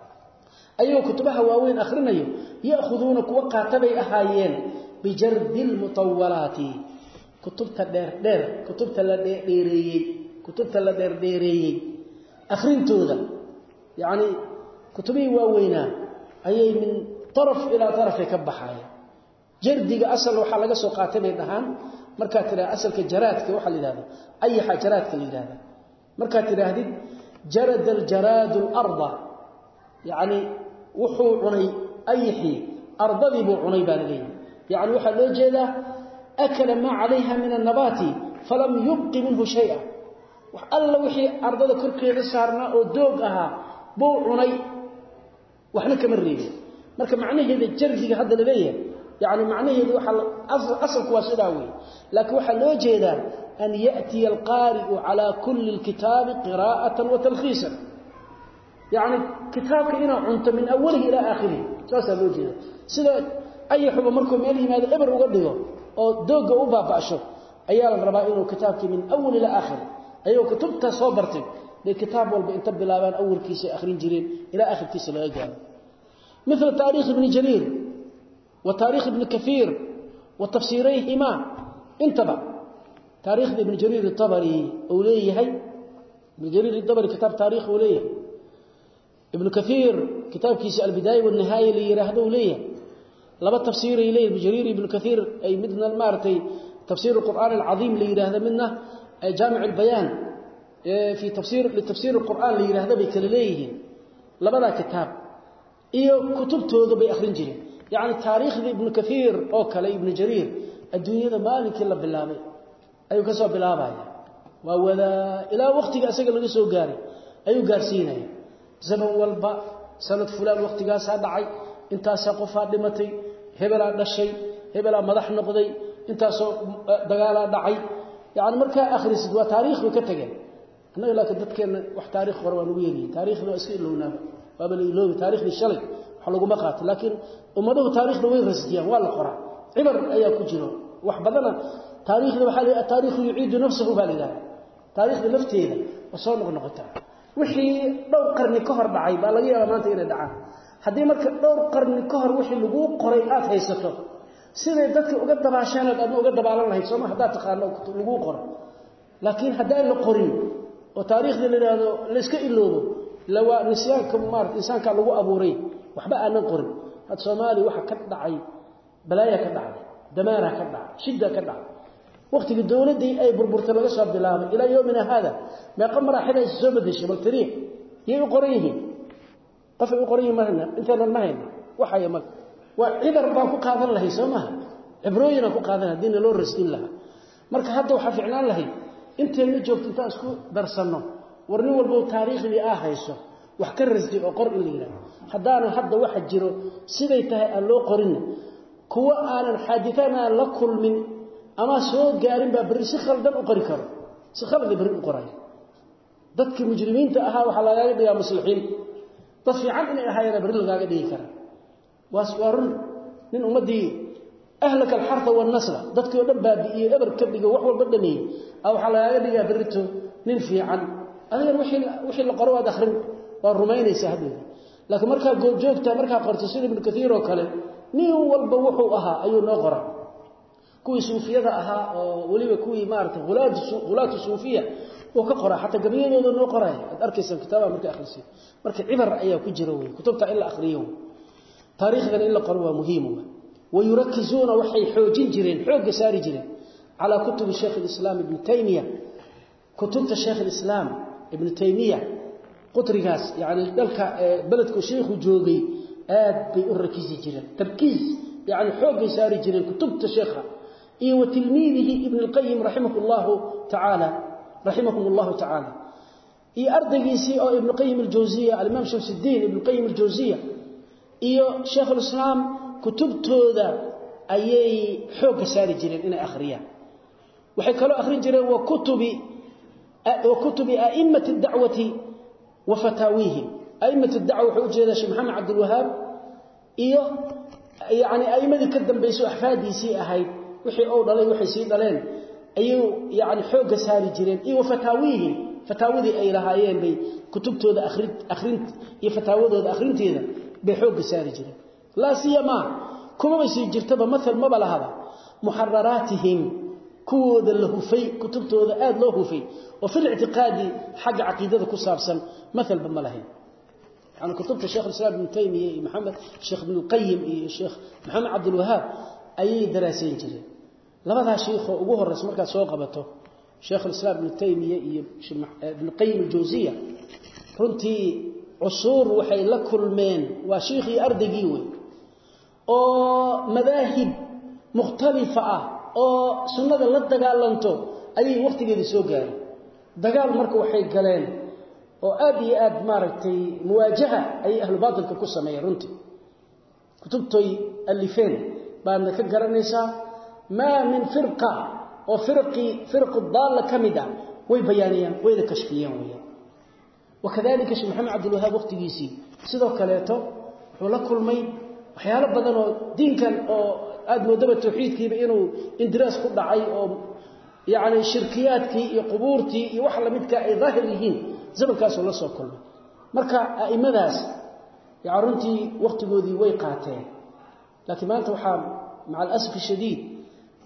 ayuu kutubaha waaweyn akhrinayo yaakhuduna kuwa qaatabay ahaayeen bijardil mutawwalati kutubta dheer dheer kutubta la dheereeyay kutubta la dheer dheereeyay akhrintooda yaani kutubii waaweynaa ayay min طرف الى طرف ka baxaya jardiga asal waxa laga soo qaatay bay dhahan marka tira asalka jaraadka waxa la yiraahdo ay xajaraadka la yiraahdo marka tirahdid jarad al jarad al arda yaani wuxuu cunay ayhi ardadi buu cunay baa leeyahay yaani waxa loo jeedaa akala ma alayha min an nabati falam yubqi minhu shay'a wax alla wixii ardada korkeeda saarna oo doog aha buu cunay waxna kama reebin marka macnaheedu jardiga hadda la leeyahay yaani macnaheedu waxa asalku waa sidaa weey laakiin waxa loo jeedaa an yati al-qari'u ala kulli al-kitab qira'atan wa talkhisan yaani kitabka ina cunto min awwalihi ila aakhirihi saasa loo jeedaa sida ay xuba markuu meel yimaado eber uga dhigo oo dooga u baabasho ayaa la rabaa inuu kitabki min awwal ila aakhir ayuu kutubta soo bartay de kitab walba inta bilaabaan awwalkiisa akhrin jireen ila aakhirkiisa laga gaaro مثل تاريخ ابن جرير وتاريخ ابن كثير وتفسيريهما انتبه تاريخ ابن جرير الطبري أوليه ابن جرير الطبري كتاب تاريخ أوليه ابن كثير كتاب كيس البداية والنهاية اللي يراهده أوليه لما تفسير إليه ابن جرير ابن كثير أي مثل المارتي تفسير القرآن العظيم اللي يراهده منه أي جامع البيان في تفسير لتفسير القرآن اللي يراهده بكليه لما ذا كتاب إيه كتبته ذو بأخرين جري يعني تاريخ ابن كثير أو كلا ابن جرير الدنيا ذا مالك إلا بالله أيو كسو بالله بايا وأولا إلى وقت أسجل لغي سو قاري أيو قارسيني زمن والبا سنة فلان وقت قاسا دعي انتا ساقفا دمتي هبلا دشي هبلا مدح نقضي انتا سو دقالا دعي يعني مركا آخر سدوا تاريخ وكتغي أنا لكن ددكن wax taariikh hore waan ugu yeelay taariikhda iska ilowna baba la iloobi taariikhdi shalay waxa lagu maqaat laakiin ummadu taariikhda way rasdiyaan waa la qoraa cibar ayaa ku jiro wax badana taariikhda waxa la taariikhu yuciidu nafsuhu balida taariikhda nafteeda wasoo noqnoqota wixii dhowr qarni ka hor dhacay baa laga yaabaa maanta inay dhacaan hadii marka dhowr qarni ka hor wixii lagu qoray aad haysato sidee dadka uga dabaashaan aad uga dabaalan lahayd soo ma hadaa taqaano lagu qoray laakiin hadaa la qorin oo taariikhda leeyahay la iska iloobo lawa nisyaanka maartay insaanka lagu abuuray waxba aan qorin had Soomaali waxa ka dhacay balaaya ka dhacay damaara ka dhacay shida ka dhacay waqtiga dawladii ay burburtay laga soo bilaabay ila yoomina hada ma qamra xilay soo badashay bal tariikh yey qorayeen qof uu qorayeen marna inta la mahayn waxa yama waa cibar baa ku qaadan lahay Soomaha cibrooyina ku qaadan hadii loo rastin laha marka hadda waxa ficnaan lahay inteena joogto inta isku darsano warni walba taariikhdi ah hayso wax ka rasdi oo qor in leeyahay hadana hadda waxa jiro siday tahay aan loo qorin kuwa aanan xaadithana la kulmin ama soo gaarin ba bari si khaldan u qori karo si khaldan bari u qoray dadkii mujrimiinta ahaa waxa laga dhigaa muslixiin dad fiican inay ahaayeen bari laga dhigi kara waswarun min ummadii أهلك الحرث والنسل dadkii oo dhan baabiiyay eber ka dhigo wax walba dhameeyay aw waxa laga dhigaa birito nin fiican adiga wixii wixii la qoro wada akhrin waa rumaynaysa hadii laakiin marka goob joogta marka qorto sida ibn kathiir oo kale nin walba wuxuu ahaa ayuu noo qoraa kuwii suufiyada ahaa oo waliba kuwii maartay gulaad gulaad suufiya oo ka qora hatta gabiyadooda noo qoray ad arkaysan kitaaba marka akhriisi marka cibar ayaa ku jira way kutubta illa akhriyo taariikhdan illa qoro waa muhiim ويركزون وحي حوجين جرين حوج ساري جرين على كتب الشيخ الإسلام ابن تيمية كتب الشيخ الإسلام ابن تيمية قطرقاس يعني ذلك بلدك شيخ جوغي آد بيركز جرين تركيز يعني حوج ساري جرين كتب الشيخ إيه وتلميذه ابن القيم رحمه الله تعالى رحمكم الله تعالى إيه أرضيسي أو ابن القيم الجوزية الإمام شمس الدين ابن القيم الجوزية إيه شيخ الإسلام كتبتودا ayay xoog saari jireen inay akhriyaan waxay kala akhrin jireen waa kutubi oo kutubi a'immat ad-da'wati wa fatawihim a'immat ad-da'wa wuxuu jeedaa Sheikh Muhammad Abdul Wahhab iyo yaani a'immadii ka dambeysay ahfaadiisii ahayd wixii oo dhalay wixii sii dhaleen ayuu yaani xoog saari jireen iyo fatawihim fataawidii ay lahaayeen bay kutubtooda akhrin akhrin iyo fataawadooda akhrinteeda bay xoog saari jireen لا سيما كما يصير جرتبه مثل ما بلهذا محرراتهم كود له في كتبته آد له في وفي الاعتقاد حق عقيدته كسابسا مثل بملهين يعني كتبت الشيخ الإسلام ابن تيمية محمد الشيخ ابن القيم الشيخ محمد عبد الوهاب أي دراسين جري لماذا شيخ أبوه الرسول مركز سوقبته الشيخ الإسلام ابن تيمية ابن القيم الجوزية رنتي عصور وحي لكل من وشيخي أردقيوي oo madaahib mukhtalifa ah oo sunnada la dagaalanto ay waqtigeedii soo gaaray dagaal marka waxay galeen oo aad iyo aad maaragtay muwaajaha ay ahlu baadilka ku sameeyeen runtii kutubtay alifeen baan ka garanaysaa ma min firqa oo firqi firq dal kamida way bayaaniyaan way kashfiyaan way وكذلك شيخ محمد عبد الوهاب وقتيسي sidoo kaleeto wuxuu la kulmay waxyaalo badan oo diinkan oo aad moodaba tawxiidkiiba inuu indiraas ku dhacay oo yaani shirkiyaadkii iyo qubuurtii iyo wax la midka ay daahir yihiin zamankaas oo la soo kulmay marka aimadaas yaaruntii waqtigoodii way qaateen laakiin maanta waxa macal asf shadiid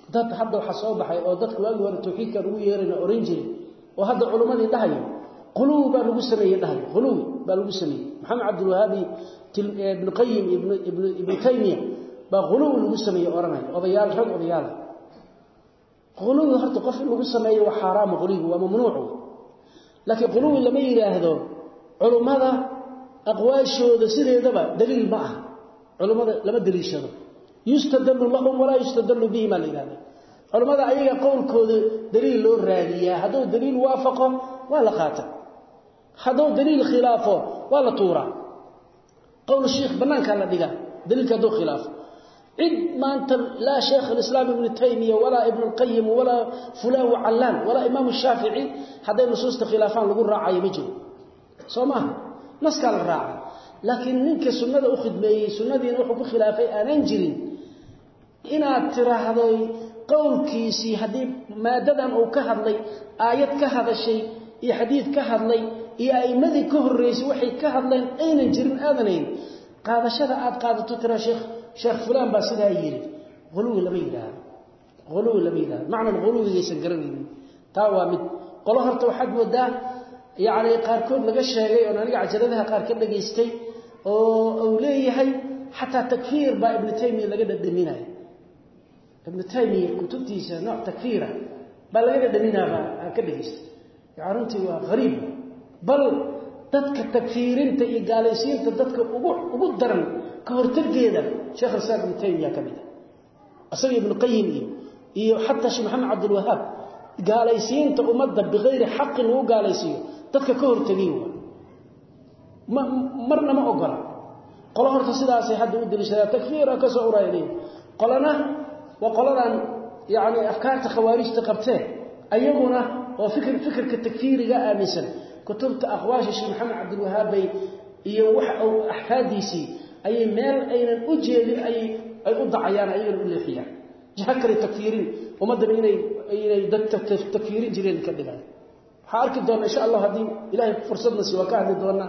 dad hadda waxa soo baxay oo dadku waagi hore tawxiidka ugu yeerayna orange oo hadda culimadii dhahayo quluub baa lagu sameeyay dhahayo quluub baa lagu sameeyay maxamed abdul wahhab ibn qayyim ibn ibn ibn taymiyyah baa quluub lagu sameeyay oranay odayaal rag odayaal quluub horta qof lagu sameeyo waa xaraam quluub waa mamnuuc laakiin quluub lama yiraahdo culimada aqwaashooda sideedaba daliil ma ah culimada lama daliishado yustadallu lahum wala yustadallu bihi ma lilaada culimada ayaga qowlkooda daliil loo raadiyaa haduu daliil waafaqo waa la qaata haduu daliil khilaafo waa la tuura qowl sheekh banaanka la dhiga daliilka haduu khilaafo cid maanta la sheekh al-islam ibn taymiyyah wala ibn al-qayyim wala fulan wa allan wala imam al-shafi'i haday nusuusta khilaafan lagu raacayo ma jiro soomaa naska la raaca laakiin ninka sunnada u khidmeeyay sunnadiina wuxuu ku khilaafay aanan jirin inaad tiraahdo qowlkiisi hadii maadadan uu ka hadlay aayad ka hadashay iyo xadiis ka hadlay iyo aymadii ka horeysay waxay ka hadleen aynan jirin aadanayn qaadashada aad qaadato tira sheekh sheekh fulan ba sidaa yiri quluwi lama yiraahdo quluwi lama yiraahdo macna quluwi aysan garanaynin taa waa mid qolo horta waxaad moodaa yaani qaar kood laga sheegay oo aniga cajaladaha qaar ka dhageystay oo uu leeyahay hatta takfiir ba ibn taymiyyah laga dhadhaminay ibn taymiyyah kutubtiisa nooc takfiira ba laga dhadhaminaa ka dhageystay yaaruntii waa qariib bal dadka takfiirinta iyo gaalaysiinta dadka ugu ugu daran ka hortageeda sheekh Isaac ibn Taymiyyah kamida asaga ibn Qayyim iyo hatta sheekh Muhammad Abdul Wahhab gaalaysiinta ummadda bighayr haqqin uu gaalaysiyo dadka ka hortagiyo marna ma ogola qolo horta sidaas ay hadda u dilishada takfiir ka soo urayeen qolana wa qoladan yaani afkaarta khawaarijta qabtee ayaguna oo fikir fikirka takfiiriga aaminsan kutubta aqwaash sheekh Muhammad Abdul Wahhab iyo wax uu ahfaadiisi ay meel aynan u jeedin ay ay u dacayaan ay u leexiyaan jahakari takfiirin ummadda inay inay dadka takfiirin jireen ka dhigaan waxa arki doona insha Allah hadii ilaahay fursadna si waa ka hadli doona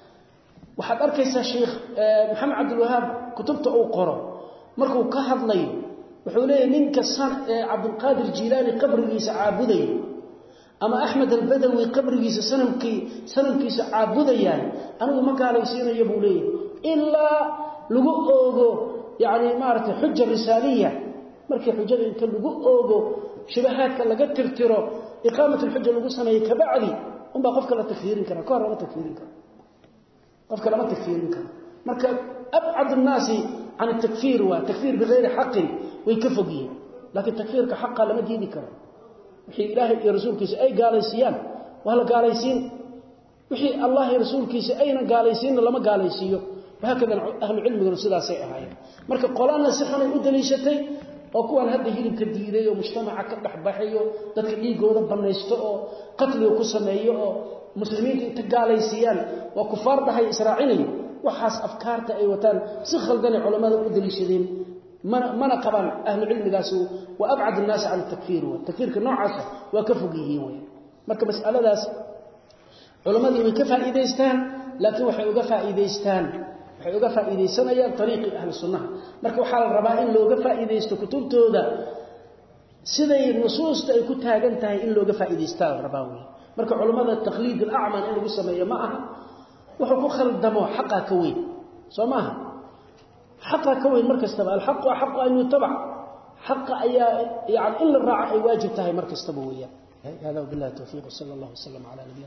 waxaad arkaysaa sheekh Muhammad Abdul Wahhab kutubta uu qoro markuu ka hadlay wuxuu leeyahay ninka san Abdul Qadir Jilani qabrigiisa caabuday ama Ahmad al-Badawi qabrigiisa sanamkii sanamkiisa caabudayaan anigu ma gaalaysiinayo buu leeyahay illa lagu oogo yaani maartay xujja risaliya markii xujada inta lagu oogo shabahaadka laga tirtiro iqaamatu al-hujja lagu sameeyo kabacdi um ba qofka la takfiirin kara ka hor la takfiirin kara qofka lama takfiirin kara marka ab'ad an-nas عن التكفير وتكفير بغير حق ويكفقيه لكن تكفيرك حقا لما ديدي كرا وحي إلهي رسولك أي قاليسيان وهلا قاليسين وحي الله رسولك أين قاليسين لما قاليسيو وهكذا أهل العلم يقولون سيدا سيئة مركا قولانا سيحنا يؤدليشتي وكوان هذا هيلم كديدي ومجتمع كبحبحيو dadka dhiigooda banaysto oo qatl ku sameeyo oo muslimiinta inta gaalaysiiyaan waa kufaar dhahay israaciiliin waxaas afkaarta ay wataan si khaldan culimada u daliishadeen mana qaban ahlu cilmigaas waa abcad الناس عن التكفير والتكفير noocaas waa ka fogiyiin way marka mas'aladaas culimadu way ka faa'iideystaan laakiin waxay uga faa'iideystaan waxay uga faa'iideysanayaan tariiqi ahlu sunnah marka waxa la rabaa in looga faa'iideysto kutubtooda siday nusuusta ay ku taagan tahay in looga faa'iideystaan rabaa way marka culimada taqliid al-a'ma in lagu sameeyo ma aha wuxuu ku khaldamo xaqa ka weyn soomaa xaqa ka weyn markastaba al-haqq wa haqq an yutaba حق أيا يعني إلا الراعي واجب تهي مركز تبوية هذا وبالله التوفيق صلى الله وسلم على نبينا